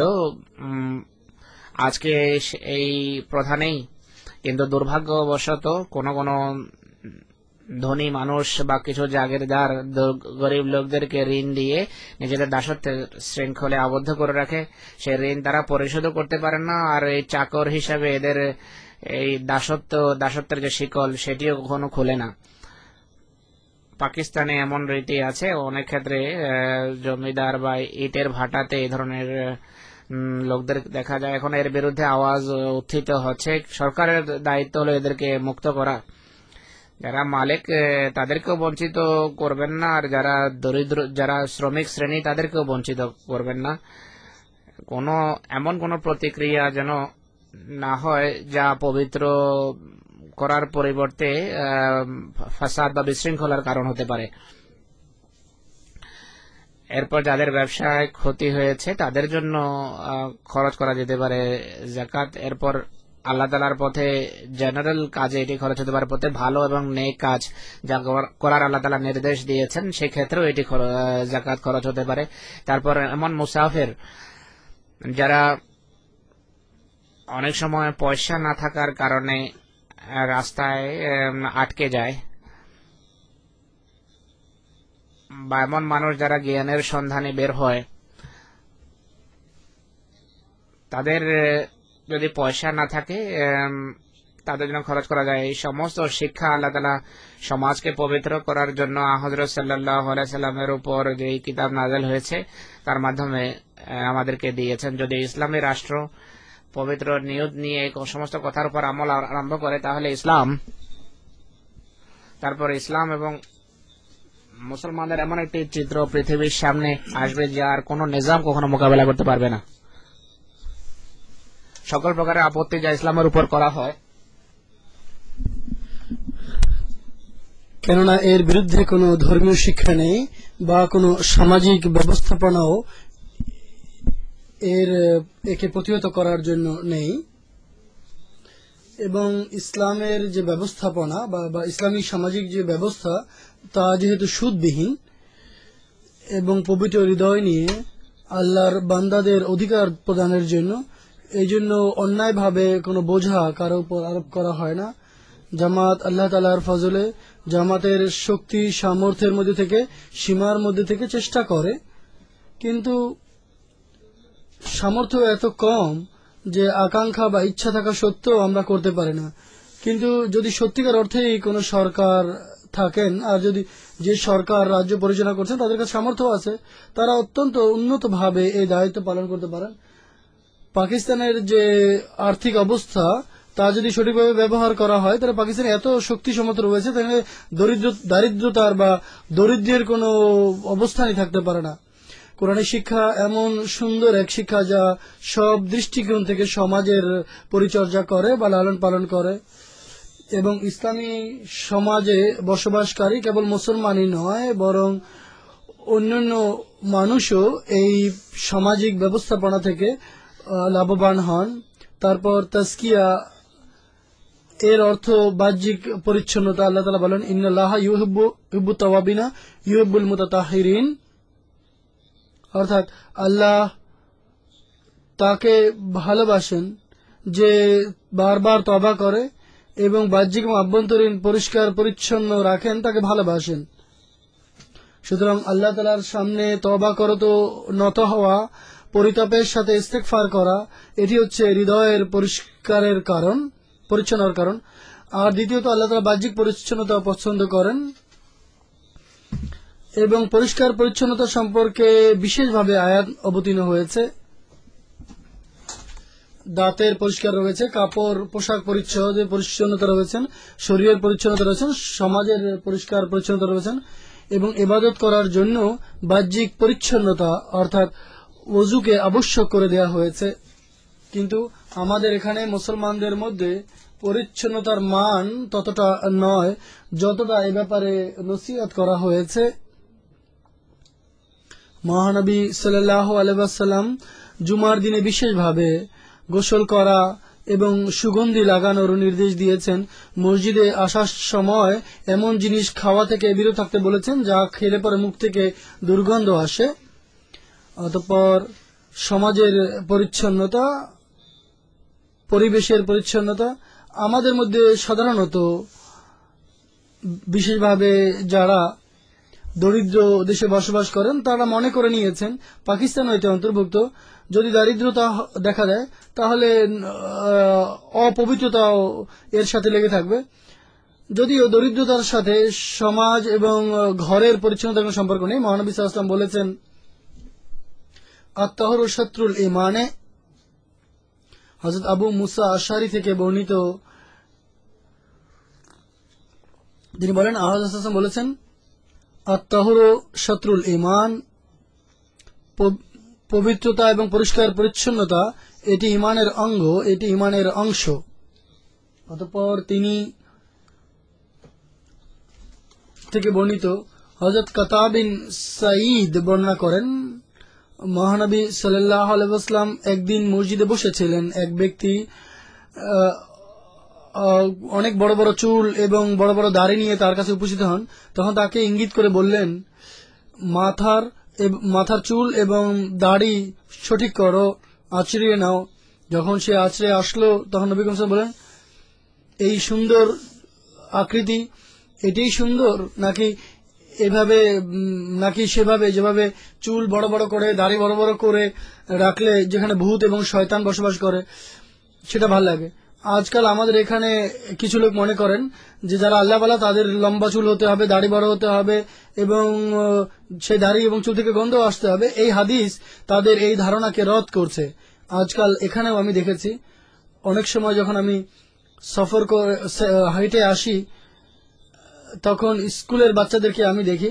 আজকে এই প্রথা নেই, কিন্তু দুর্ভাগ্যবশত কোনো কোনো ধনী মানুষ বা কিছু জাগিরদার গরিব লোকদেরকে ঋণ দিয়ে নিজেদের দাসত্বের শৃঙ্খলে আবদ্ধ করে রাখে। সেই ঋণ তারা পরিশোধ করতে পারে না, আর এই চাকর হিসাবে এদের এই দাসত্ব দাসত্বের যে শিকল সেটিও কখনো খুলে না। পাকিস্তানে এমন রীতি আছে, অনেক ক্ষেত্রে জমিদার বা ইটের ভাটাতে এই ধরনের লোকদের দেখা যায়। এখন এর বিরুদ্ধে আওয়াজ উত্থিত হচ্ছে। সরকারের দায়িত্ব হলো এদেরকে মুক্ত করা। যারা মালিক তাদেরকেও বঞ্চিত করবেন না, আর যারা দরিদ্র যারা শ্রমিক শ্রেণী তাদেরকেও বঞ্চিত করবেন না। কোনো এমন কোনো প্রতিক্রিয়া যেন না হয় যা পবিত্র করার পরিবর্তে ফাসাদ বা বিশৃঙ্খলার কারণ হতে পারে। এরপর যাদের ব্যবসায় ক্ষতি হয়েছে তাদের জন্য খরচ করা যেতে পারে যাকাত। এরপর আল্লাহ তাআলার পথে জেনারেল কাজে এটি খরচ হতে পারে, পথে ভালো এবং নেক কাজ যা করার আল্লাহ তাআলা নির্দেশ দিয়েছেন সেক্ষেত্রেও এটি যাকাত খরচ হতে পারে। তারপর এমন মুসাফির যারা অনেক সময় পয়সা না থাকার কারণে রাস্তায় আটকে যায়, বা এমন মানুষ যারা জ্ঞানের সন্ধানে বের হয়, তাদের যদি পয়সা না থাকে তাদের জন্য খরচ করা যায়। এই সমস্ত শিক্ষা আল্লাহ তাআলা সমাজকে পবিত্র করার জন্য হযরত সাল্লাল্লাহু আলাইহি সাল্লামের উপর যে কিতাব নাযিল হয়েছে তার মাধ্যমে আমাদেরকে দিয়েছেন। যদি ইসলামী রাষ্ট্র পবিত্র নিয়ত নিয়ে সমস্ত কথার উপর আমল আরম্ভ করে তাহলে ইসলাম, তারপর ইসলাম এবং মুসলমানদের এমন একটি চিত্র পৃথিবীর সামনে আসবে যার কোন নিজাম কখনো মোকাবেলা করতে পারবে না। সকল প্রকারের আপত্তি যা ইসলামের উপর করা হয়, কেননা এর বিরুদ্ধে কোনো ধর্মীয় শিক্ষা নেই বা কোনো সামাজিক ব্যবস্থাপনাও এর একে প্রতিহত করার জন্য নেই। এবং ইসলামের যে ব্যবস্থাপনা বা ইসলামিক সামাজিক যে ব্যবস্থা তা যেহেতু সুদবিহীন এবং পবিত্র হৃদয় নিয়ে আল্লাহর বান্দাদের অধিকার প্রদানের জন্য, এই জন্য অন্যায়ভাবে কোনো বোঝা কারো উপর আরোপ করা হয় না। জামাত আল্লাহ তাআলার ফজলে জামাতের শক্তি সামর্থ্যের মধ্যে থেকে সীমার মধ্যে থেকে চেষ্টা করে, কিন্তু সামর্থ্য এত কম যে আকাঙ্ক্ষা বা ইচ্ছা থাকা সত্ত্বেও আমরা করতে পারি না। কিন্তু যদি সত্যিকার অর্থেই কোনো সরকার থাকেন, আর যদি যে সরকার রাজ্য পরিচালনা করছেন তাদের কাছে সামর্থ্য আছে, তারা অত্যন্ত উন্নতভাবে এই দায়িত্ব পালন করতে পারেন। পাকিস্তানের যে আর্থিক অবস্থা তা যদি সঠিকভাবে ব্যবহার করা হয় তাহলে পাকিস্তানে এত শক্তি সমর্থ রয়েছে, তাহলে দরিদ্র দারিদ্রতার বা দরিদ্রের কোনো অবস্থানই থাকতে পারে না। কোরআনের শিক্ষা এমন সুন্দর এক শিক্ষা যা সব দৃষ্টিকোণ থেকে সমাজের পরিচর্যা করে বা লালন পালন করে, এবং ইসলামী সমাজে বসবাসকারী কেবল মুসলমানই নয় বরং অন্যান্য মানুষও এই সামাজিক ব্যবস্থাপনা থেকে লাভবান হন। তারপর তাজকিয়া এর অর্থ বাহ্যিক পরিচ্ছন্নতা। আল্লাহ তাআলা বলেন, ইন্নাল্লাহা ইউহিব্বু ইউহিব্বুত তাওয়াবিনা ইউহিব্বুল মুতাতাহহিরিন, অর্থাৎ আল্লাহ তাকে ভালোবাসেন যে বারবার তওবা করে এবং বাহ্যিক এবং আভ্যন্তরীণ পরিষ্কার পরিচ্ছন্ন রাখেন, তাকে ভালোবাসেন। সুতরাং আল্লাহ তাআলার সামনে তওবা করো তো নত হওয়া, পরিতাপের সাথে ইস্তেগফার করা, এটি হচ্ছে হৃদয়ের পরিষ্কারের কারণ, পরিচ্ছন্নতার কারণ। আর দ্বিতীয়ত আল্লাহ তাআলা বাহ্যিক পরিচ্ছন্নতা পছন্দ করেন এবং পরিষ্কার পরিচ্ছন্নতা সম্পর্কে বিশেষভাবে আয়াত অবতীর্ণ হয়েছে। দাঁতের পরিষ্কার রয়েছে, কাপড় পোশাক পরিচ্ছদের পরিচ্ছন্নতা রয়েছেন, শরীরের পরিচ্ছন্নতা রয়েছেন, সমাজের পরিষ্কার পরিচ্ছন্নতা রয়েছেন, এবং ইবাদত করার জন্য বাহ্যিক পরিচ্ছন্নতা অর্থাৎ ওযুকে আবশ্যক করে দেওয়া হয়েছে। কিন্তু আমাদের এখানে মুসলমানদের মধ্যে পরিচ্ছন্নতার মান ততটা নয় যতটা এ ব্যাপারে নসিহত করা হয়েছে। মহানবী সাল্লাল্লাহু আলাইহি ওয়াসাল্লাম জুমার দিনে বিশেষভাবে গোসল করা এবং সুগন্ধি লাগানোর নির্দেশ দিয়েছেন। মসজিদে আসার সময় এমন জিনিস খাওয়া থেকে বিরত থাকতে বলেছেন যা খেলে পরে মুখ থেকে দুর্গন্ধ আসে। অতঃপর সমাজের পরিচ্ছন্নতা, পরিবেশের পরিচ্ছন্নতা। আমাদের মধ্যে সাধারণত বিশেষভাবে যারা দরিদ্র দেশে বসবাস করেন তারা মনে করে নিয়েছেন পাকিস্তান হইতে অন্তর্ভুক্ত, যদি দারিদ্রতা দেখা দেয় তাহলে অপবিত্রতাও এর সাথে লেগে থাকবে। যদিও দরিদ্রতার সাথে সমাজ এবং ঘরের পরিচ্ছন্নতার কোনো সম্পর্ক নেই। মহানবী সাল্লাল্লাহু আলাইহি ওয়াসাল্লাম বলেছেন, আত-তাহরু শাত্রুল ঈমানে। হযরত আবু মুসা আশআরী থেকে বর্ণিত, তিনি বলেন, আল্লাহ রাসূল সাল্লাল্লাহু আলাইহি ওয়াসাল্লাম বলেছেন, আত-তাহরু শাত্রুল ঈমান, পবিত্রতা এবং পরিষ্কার পরিচ্ছন্নতা এটি ইমানের অঙ্গ, এটি ইমানের অংশ। অতঃপর তিনি থেকে বর্ণিত হযরত কাতা বিন সাঈদ বর্ণনা করেন, মহানবী সাল্লাল্লাহু আলাইহি ওয়াসাল্লাম একদিন মসজিদে বসেছিলেন। এক ব্যক্তি আহ, আহ, অনেক বড় বড় চুল এবং বড় বড় দাড়ি নিয়ে তার কাছে উপস্থিত হন। তখন তাকে ইঙ্গিত করে বললেন, মাথার এব- মাথার চুল এবং দাড়ি সঠিক করো, আঁচড়িয়ে নাও। যখন সে আঁচড়ে আসলো তখন নবী করিম সাল্লাল্লাহু আলাইহি ওয়াসাল্লাম বলেন, এই সুন্দর আকৃতি এটাই সুন্দর, নাকি এভাবে উম, নাকি সেভাবে যেভাবে চুল বড় বড় করে দাড়ি বড় বড় করে রাখলে যেখানে ভূত এবং শয়তান বসবাস করে সেটা ভাল লাগে। আজকাল আমাদের এখানে কিছু লোক মনে করেন যে যারা আল্লাহ ওয়ালা তাদের লম্বা চুল হতে হবে, দাড়ি বড় হতে হবে এবং আহ, সেই দাড়ি এবং চুল থেকে গন্ধ আসতে হবে। এই হাদিস তাদের এই ধারণাকে রদ করছে। আজকাল এখানেও আমি দেখেছি, অনেক সময় যখন আমি সফর করে হাইটে আসি তখন স্কুলের বাচ্চাদেরকে আমি দেখি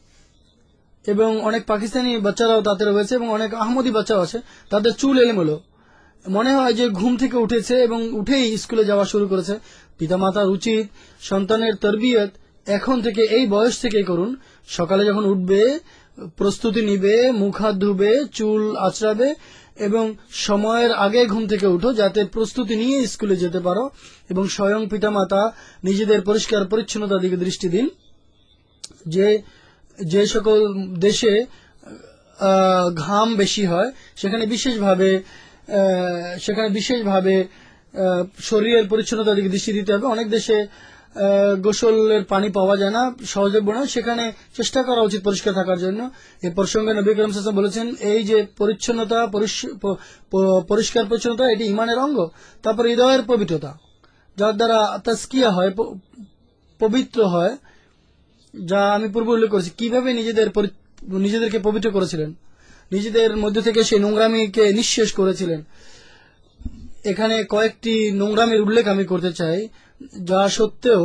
এবং অনেক পাকিস্তানি বাচ্চারাও তাতে রয়েছে এবং অনেক আহমদি বাচ্চাও আছে। তাদের চুল এলোমেলো, মনে হয় যে ঘুম থেকে উঠেছে এবং উঠেই স্কুলে যাওয়া শুরু করেছে। পিতামাতার উচিত সন্তানের তরবিয়ত এখন থেকে এই বয়স থেকেই করুন। সকালে যখন উঠবে প্রস্তুতি নিবে, মুখ হাত ধুবে, চুল আঁচড়াবে এবং সময়ের আগে ঘুম থেকে উঠো যাতে প্রস্তুতি নিয়ে স্কুলে যেতে পারো। এবং স্বয়ং পিতামাতা নিজেদের পরিষ্কার পরিচ্ছন্নতার দিকে দৃষ্টি দিন। যে যে সকল দেশে আহ, ঘাম বেশি হয় সেখানে বিশেষভাবে আহ, সেখানে বিশেষভাবে আহ, শরীরের পরিচ্ছন্নতার দিকে দৃষ্টি দিতে হবে। অনেক দেশে আহ, গোসলের পানি পাওয়া যায় না, সহজে বোনা, সেখানে চেষ্টা করা উচিত পরিষ্কার থাকার জন্য। এ প্রসঙ্গে নবী করিম সাল্লাল্লাহু আলাইহি ওয়াসাল্লাম বলেছেন, এই যে পরিচ্ছন্নতা, পরিস- প- প- পরিষ্কার পরিচ্ছন্নতা এটি ইমানের অঙ্গ। তারপর হৃদয়ের পবিত্রতা, যার দ্বারা তাজকিয়া হয়, প- পবিত্র হয়, যা আমি পূর্বে উল্লেখ করেছি কিভাবে নিজেদের পরি- নিজেদেরকে পবিত্র করেছিলেন, নিজেদের মধ্যে থেকে সেই নোংরামিকে নিঃশেষ করেছিলেন। এখানে কয়েকটি নোংরামির উল্লেখ আমি করতে চাই, যা সত্ত্বেও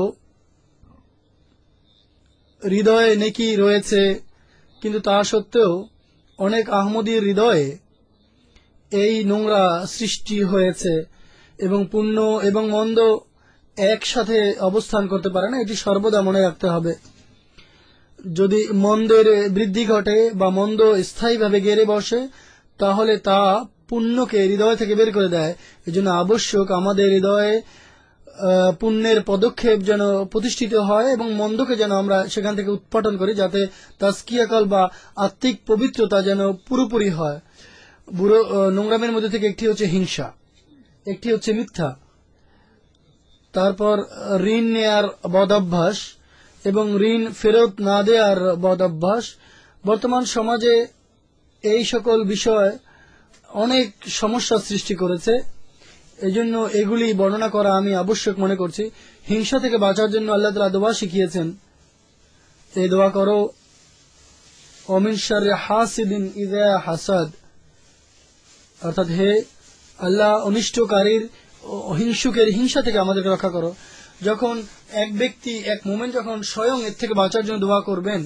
হৃদয়ে নেকি রয়েছে, কিন্তু তা সত্ত্বেও অনেক আহমদীর হৃদয়ে এই নোংরা সৃষ্টি হয়েছে এবং পুণ্য এবং মন্দ একসাথে অবস্থান করতে পারে না। এটি সর্বদা মনে রাখতে হবে। যদি মন্দের বৃদ্ধি ঘটে বা মন্দ স্থায়ীভাবে গেড়ে বসে তাহলে তা পুণ্যকে হৃদয় থেকে বের করে দেয়। এজন্য আবশ্যক আমাদের হৃদয়ে আহ, পুণ্যের পদক্ষেপ যেন প্রতিষ্ঠিত হয় এবং মন্দকে যেন আমরা সেখান থেকে উৎপাটন করি, যাতে তাজকিয়াকাল বা আত্মিক পবিত্রতা যেন পুরোপুরি হয়। বুড়ো আহ, নোংরামের মধ্যে থেকে একটি হচ্ছে হিংসা, একটি হচ্ছে মিথ্যা, তারপর ঋণ নেয়ার বদ অভ্যাস এবং ঋণ ফেরত না দেওয়ার বদ অভ্যাস। বর্তমান সমাজে এই সকল বিষয় অনেক সমস্যার সৃষ্টি করেছে। এজন্য এগুলি বর্ণনা করা আমি আবশ্যক মনে করছি। হিংসা থেকে বাঁচার জন্য আল্লাহ তাআলা দোয়া শিখিয়েছেন, এই দোয়া করো, অমিন শাররি হাসিদিন ইযা হাসাদ, অর্থাৎ হে আল্লাহ, অনিষ্টকারীর অহিংসুকের হিংসা থেকে আমাদেরকে রক্ষা করো। যখন এক ব্যক্তি, এক মোমেন যখন স্বয়ং এর থেকে বাঁচার জন্য দোয়া করবেন,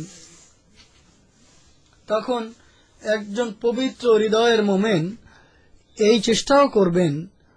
তখন একজন পবিত্র হৃদয়ের মোমেন এই চেষ্টাও করবেন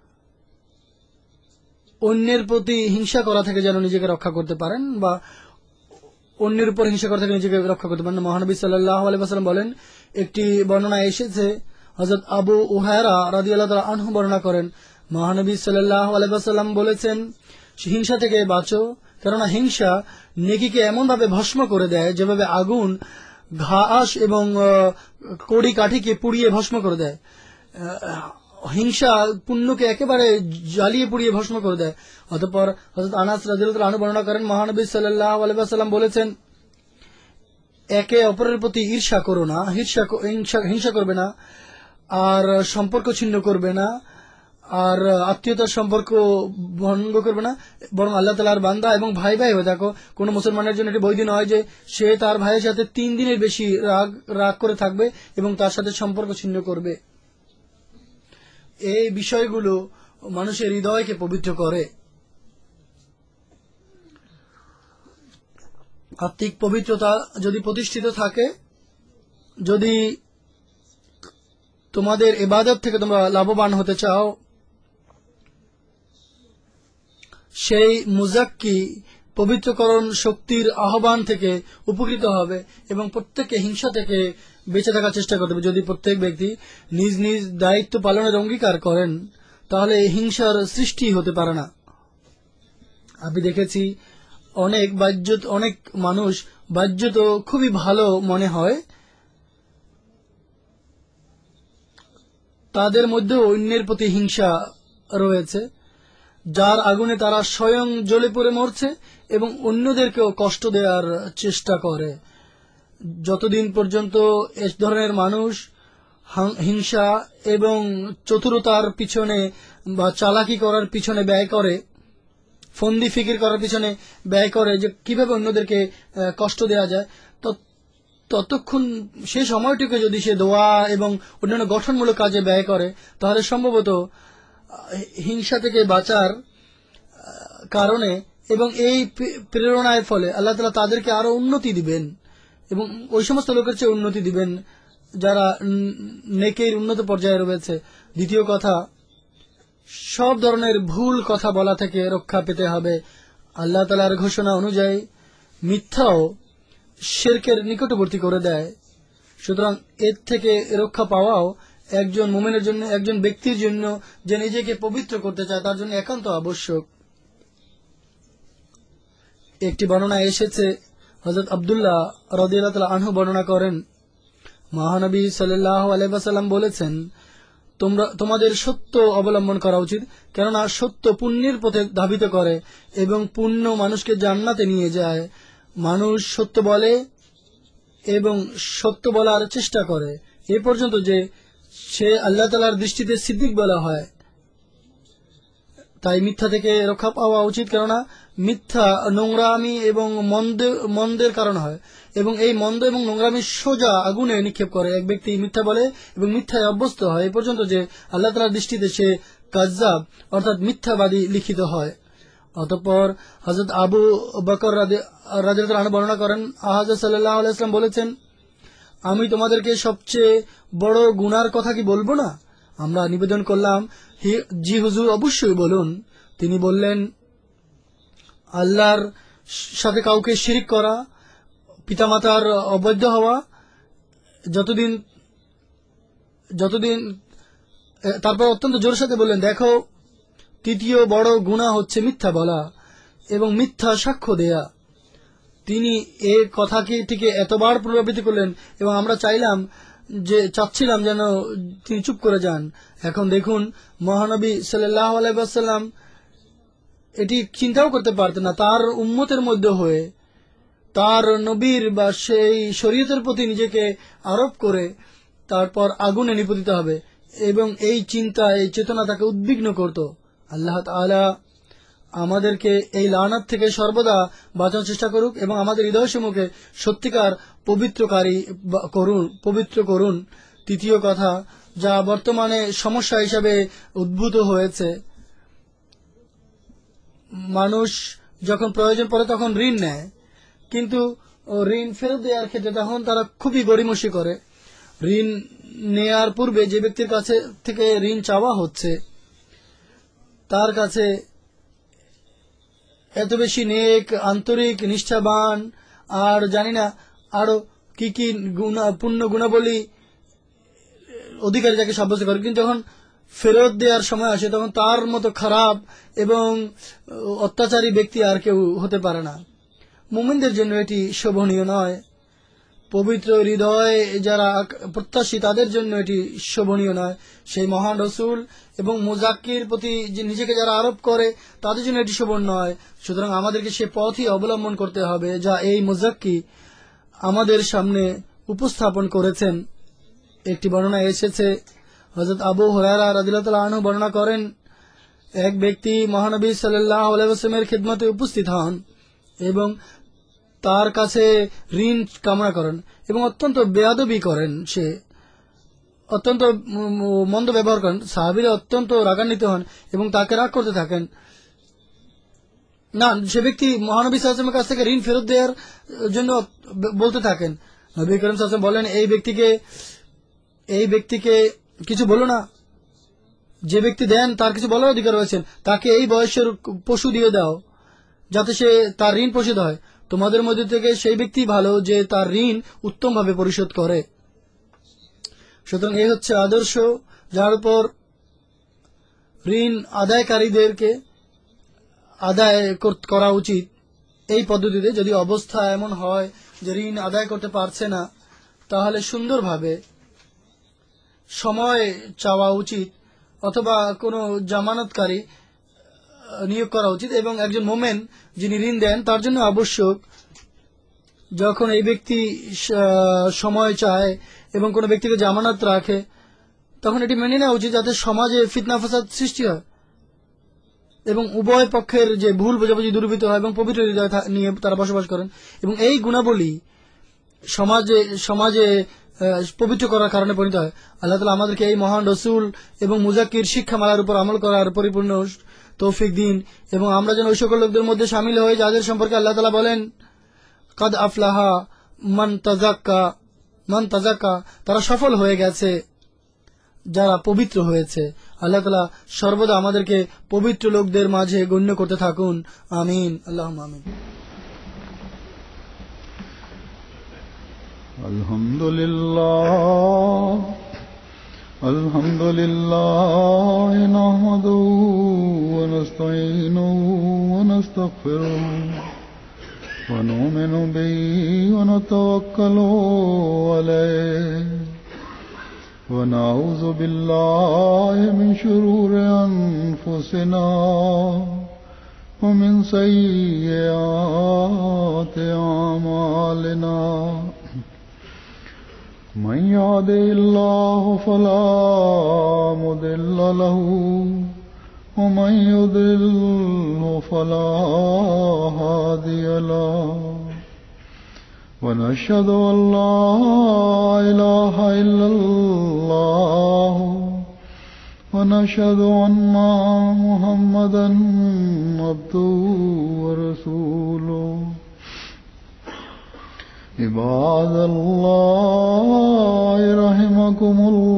অন্যের প্রতি হিংসা করা থেকে যেন নিজেকে রক্ষা করতে পারেন বা অন্যের উপর হিংসা করা থেকে নিজেকে রক্ষা করতে পারেন। মহানবী সাল্লাল্লাহু আলাইহি ওয়াসাল্লাম বলেন, একটি বর্ণনা এসেছে, হযরত আবু উহায়রা রাদিয়াল্লাহু তাআলা আনহু বর্ণনা করেন, মহানবী সাল্লাল্লাহু আলাইহি ওয়াসাল্লাম বলেছেন, হিংসা থেকে বাঁচো, কেননা হিংসা নেকিকে এমন ভাবে ভস্ম করে দেয় যেভাবে আগুন ঘাস এবং আহ, কড়ি কাঠিকে পুড়িয়ে ভস্ম করে দেয়। আহ, হিংসা পুণ্যকে একেবারে জ্বালিয়ে পুড়িয়ে ভস্ম করে দেয়। অতঃপর হযরত আনাস রাদিয়াল্লাহু তাআলা আনহু বর্ণনা করেন, মহানবী সাল্লাল্লাহু আলাইহি ওয়াসাল্লাম বলেছেন, একে অপরের প্রতি ঈর্ষা করো না, হিংসা হিংসা- হিংসা করবে না, আর সম্পর্ক ছিন্ন করবে না, আর আত্মীয়তার সম্পর্ক ভঙ্গ করবে না, বরং আল্লাহ তাআলার বান্দা এবং ভাই ভাই হয়ে থাকো। কোন মুসলমানের জন্য এটি বৈধ নয় যে সে তার ভাইয়ের সাথে তিন দিনের বেশি রাগ রাগ করে থাকবে এবং তার সাথে সম্পর্ক ছিন্ন করবে। এই বিষয়গুলো মানুষের হৃদয়কে পবিত্র করে। আত্মিক পবিত্রতা যদি প্রতিষ্ঠিত থাকে, যদি তোমাদের ইবাদত থেকে তোমরা লাভবান হতে চাও, সেই মুজাক্কি পবিত্রকরণ শক্তির আহ্বান থেকে উপকৃত হবে এবং প্রত্যেককে হিংসা থেকে বেঁচে থাকার চেষ্টা করতে হবে। যদি প্রত্যেক ব্যক্তি নিজ নিজ দায়িত্ব পালনের অঙ্গীকার করেন, তাহলে হিংসার সৃষ্টি হতে পারে না। আমি দেখেছি অনেক বাহ্যত অনেক মানুষ বাহ্যত খুবই ভালো মনে হয়, তাদের মধ্যে অন্যের প্রতি হিংসা রয়েছে, যার আগুনে তারা স্বয়ং জ্বলে পড়ে মরছে এবং অন্যদেরকেও কষ্ট দেওয়ার চেষ্টা করে। যতদিন পর্যন্ত এ ধরনের মানুষ হিংসা এবং চতুরতার পিছনে বা চালাকি করার পিছনে ব্যয় করে, ফন্দি ফিকির করার পিছনে ব্যয় করে যে কিভাবে অন্যদেরকে কষ্ট দেওয়া যায়, ততক্ষণ সেই সময়টিকে যদি সে দোয়া এবং অন্যান্য গঠনমূলক কাজে ব্যয় করে, তাহলে সম্ভবত হিংসা থেকে বাঁচার কারণে এবং এই প্রেরণার ফলে আল্লাহ তাআলা তাদেরকে আরো উন্নতি দিবেন এবং ওই সমস্ত লোকের চেয়ে উন্নতি দিবেন যারা নেকের উন্নত পর্যায়ে রয়েছে। দ্বিতীয় কথা, সব ধরনের ভুল কথা বলা থেকে রক্ষা পেতে হবে। আল্লাহ তাআলার ঘোষণা অনুযায়ী মিথ্যাও শিরকের নিকটবর্তী করে দেয়। সুতরাং এর থেকে রক্ষা পাওয়াও একজন মুমিনের জন্য, একজন ব্যক্তির জন্য যে নিজেকে পবিত্র করতে চায়, তার জন্য একান্ত আবশ্যক। একটি বর্ণনা এসেছে, হযরত আব্দুল্লাহ রাদিয়াল্লাহু তাআলা আনহু বর্ণনা করেন, মহানবী সাল্লাল্লাহু আলাইহি ওয়াসাল্লাম বলেছেন, তোমরা তোমাদের সত্য অবলম্বন করা উচিত, কেননা সত্য পুণ্যের পথে ধাবিত করে এবং পুণ্য মানুষকে জান্নাতে নিয়ে যায়। মানুষ সত্য বলে এবং সত্য বলার চেষ্টা করে এ পর্যন্ত যে সে আল্লাহ তাআলার দৃষ্টিতে সিদ্দিক বলা হয়। তাই মিথ্যা থেকে রক্ষা পাওয়া উচিত, কেননা মিথ্যা নোংরামি এবং মন্দের কারণ হয় এবং এই মন্দ এবং নোংরামি সোজা আগুনে নিক্ষেপ করে। এক ব্যক্তি মিথ্যা বলে এবং মিথ্যায় অভ্যস্ত হয় এ পর্যন্ত যে আল্লাহ তাআলার দৃষ্টিতে সে কাযযাব অর্থাৎ মিথ্যাবাদী লিখিত হয়। অতঃপর হযরত আবু বকর রাদিয়াল্লাহু আনহু বর্ণনা করেন, হযরত সাল্লাল্লাহু আলাইহি ওয়াসাল্লাম বলেছেন, আমি তোমাদেরকে সবচেয়ে বড় গুনার কথা কি বলবো না? আমরা নিবেদন করলাম, জি হুজুর, অবশ্যই বলুন। তিনি বললেন, আল্লাহর সাথে কাউকে শিরিক করা, পিতামাতার অবৈধ হওয়া, যতদিন যতদিন তারপর অত্যন্ত জোরের সাথে বললেন, দেখো, তৃতীয় বড় গুনাহ হচ্ছে মিথ্যা বলা এবং মিথ্যা সাক্ষ্য দেয়া। তিনি এ কথাটিকে এতবার পুনরাবৃত্তি করলেন এবং আমরা চাইলাম যে চাচ্ছিলাম যেন তিনি চুপ করে যান। এখন দেখুন, মহানবী সাল্লাল্লাহু আলাইহি ওয়াসাল্লাম এটি চিন্তাও করতে পারতেন না, তার উম্মতের মধ্যে হয়ে তার নবীর বা সেই শরীয়তের প্রতি নিজেকে আরোপ করে তারপর আগুনে নিপতিত হবে, এবং এই চিন্তা, এই চেতনা তাকে উদ্বিগ্ন করত। আল্লাহ তাআলা আমাদেরকে এই লানাত থেকে সর্বদা বাঁচানোর চেষ্টা করুক এবং আমাদের হৃদয়সমূহকে সত্যিকার পবিত্রকারী করুন, পবিত্র করুন। তৃতীয় কথা, যা বর্তমানে সমস্যা হিসাবে উদ্ভূত হয়েছে, মানুষ যখন প্রয়োজন পড়ে তখন ঋণ নেয়, কিন্তু ঋণ ফেরত দেওয়ার ক্ষেত্রে তখন তারা খুবই গড়িমসি করে। ঋণ নেয়ার পূর্বে যে ব্যক্তির কাছে থেকে ঋণ চাওয়া হচ্ছে তার কাছে এত বেশি নেক, আন্তরিক, নিষ্ঠাবান আর জানি না আরো কি কি গুণা, পুণ্য গুণাবলী অধিকারী যাকে সাব্যস্ত করে, কিন্তু যখন ফেরত দেওয়ার সময় আসে তখন তার মতো খারাপ এবং অত্যাচারী ব্যক্তি আর কেউ হতে পারে না। মুমিনদের জন্য এটি শোভনীয় নয়। পবিত্র হৃদয় যারা প্রত্যাশী তাদের জন্য এটি শোভনীয় নয়। সেই মহান রসুল এবং মুজাক্কির প্রতি যে নিজেকে যারা আরোপ করে তাদের জন্য এটি শোভন নয়। সুতরাং আমাদেরকে সে পথই অবলম্বন করতে হবে যা এই মুজাক্কি আমাদের সামনে উপস্থাপন করেছেন। একটি বর্ণনা এসেছে, হযরত আবু হুরায়রা রাদিয়াল্লাহু তাআলা আনহু বর্ণনা করেন, এক ব্যক্তি মহানবী সাল্লাল্লাহু আলাইহি ওয়াসাল্লামের খিদমতে উপস্থিত হন এবং তার কাছে ঋণ কামনা করেন এবং অত্যন্ত বেয়াদবি করেন, সে অত্যন্ত মন্দ ব্যবহার করেন। সাহাবীরা অত্যন্ত রাগান্বিত হন এবং তাকে রাগ করতে থাকেন। না, সে ব্যক্তি মহানবী সাল্লাল্লাহু আলাইহি ওয়াসাল্লামের কাছ থেকে ঋণ ফেরত দেওয়ার জন্য বলতে থাকেন। নবী করিম সাল্লাল্লাহু আলাইহি ওয়াসাল্লাম বলেন, এই ব্যক্তিকে এই ব্যক্তিকে কিছু বলো না। যে ব্যক্তি দেন তার কিছু বলার অধিকার রয়েছে, তাকে এই বয়সের পশু দিয়ে দাও যাতে সে তার ঋণ পরিশোধ হয়। তোমাদের মধ্যে থেকে সেই ব্যক্তি ভালো যে তার ঋণ উত্তমভাবে পরিশোধ করে। সুতরাং এই হচ্ছে আদর্শ যার উপর ঋণ আদায়কারীদেরকে আদায় করা উচিত। এই পদ্ধতিতে যদি অবস্থা এমন হয় যে ঋণ আদায় করতে পারছে না, তাহলে সুন্দরভাবে সময় চাওয়া উচিত অথবা কোনো জামানতকারী নিয়োগ করা উচিত। এবং একজন মোমেন যিনি ঋণ দেন তার জন্য আবশ্যক যখন এই ব্যক্তি সময় চায় এবং কোনো ব্যক্তিকে জামানত রাখে, তখন এটি মেনে নেওয়া উচিত যাতে সমাজে ফিতনা ফাসাদ সৃষ্টি হয় এবং উভয় পক্ষের যে ভুল বোঝাবুঝি দূরীভূত হয় এবং পবিত্র হৃদয় নিয়ে তারা বসবাস করেন। এবং এই গুণাবলী সমাজে সমাজে পবিত্র করার কারণে পরিণত হয়। আল্লাহ তাআলা আমাদেরকে এই মহান রসুল এবং মুজাক্কির শিক্ষামালার উপর আমল করার পরিপূর্ণ তৌফিক দিন এবং আমরা যেন ওই সকল লোকদের মধ্যে শামিল হই যাদের সম্পর্কে আল্লাহ তাআলা বলেন, কাদ আফলাহা মান তাজাক্কা মান তাজাক্কা, তারা সফল হয়ে গেছে যারা পবিত্র হয়েছে। আল্লাহ তাআলা সর্বদা আমাদেরকে পবিত্র লোকদের মাঝে গণ্য করতে থাকুন। আমিন, আল্লাহুম্মা আমিন। আলহামদুলিল্লাহ আলহামদুলিল্লাহ নাহমাদুহু ওয়া নাস্তাঈনুহু ওয়া নাস্তাগফিরুহু ওয়া নু'মিনু বিহি ওয়া নাতাওয়াক্কালু আলাইহি ونعوذ بالله من شرور أنفسنا ومن سيئات أعمالنا من يهده الله فلا مضل له ومن يضلل فلا هادي له ونشهد أن لا إله إلا الله ونشهد أن محمدا عبده ورسوله عباد الله رحمكم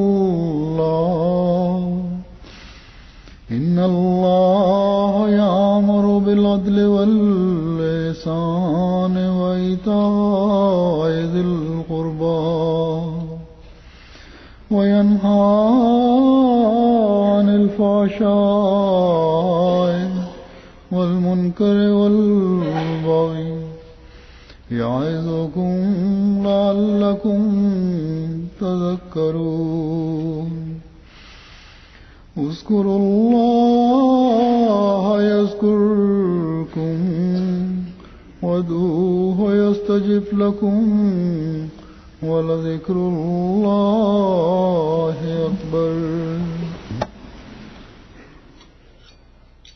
الله إن الله يأمر بالعدل والإحسان وإيتاء ذي القربى وينهى عن الفحشاء والمنكر والبغي يعظكم لعلكم تذكرون اذكروا الله يذكركم وادعوه يستجب لكم ولذكر الله أكبر.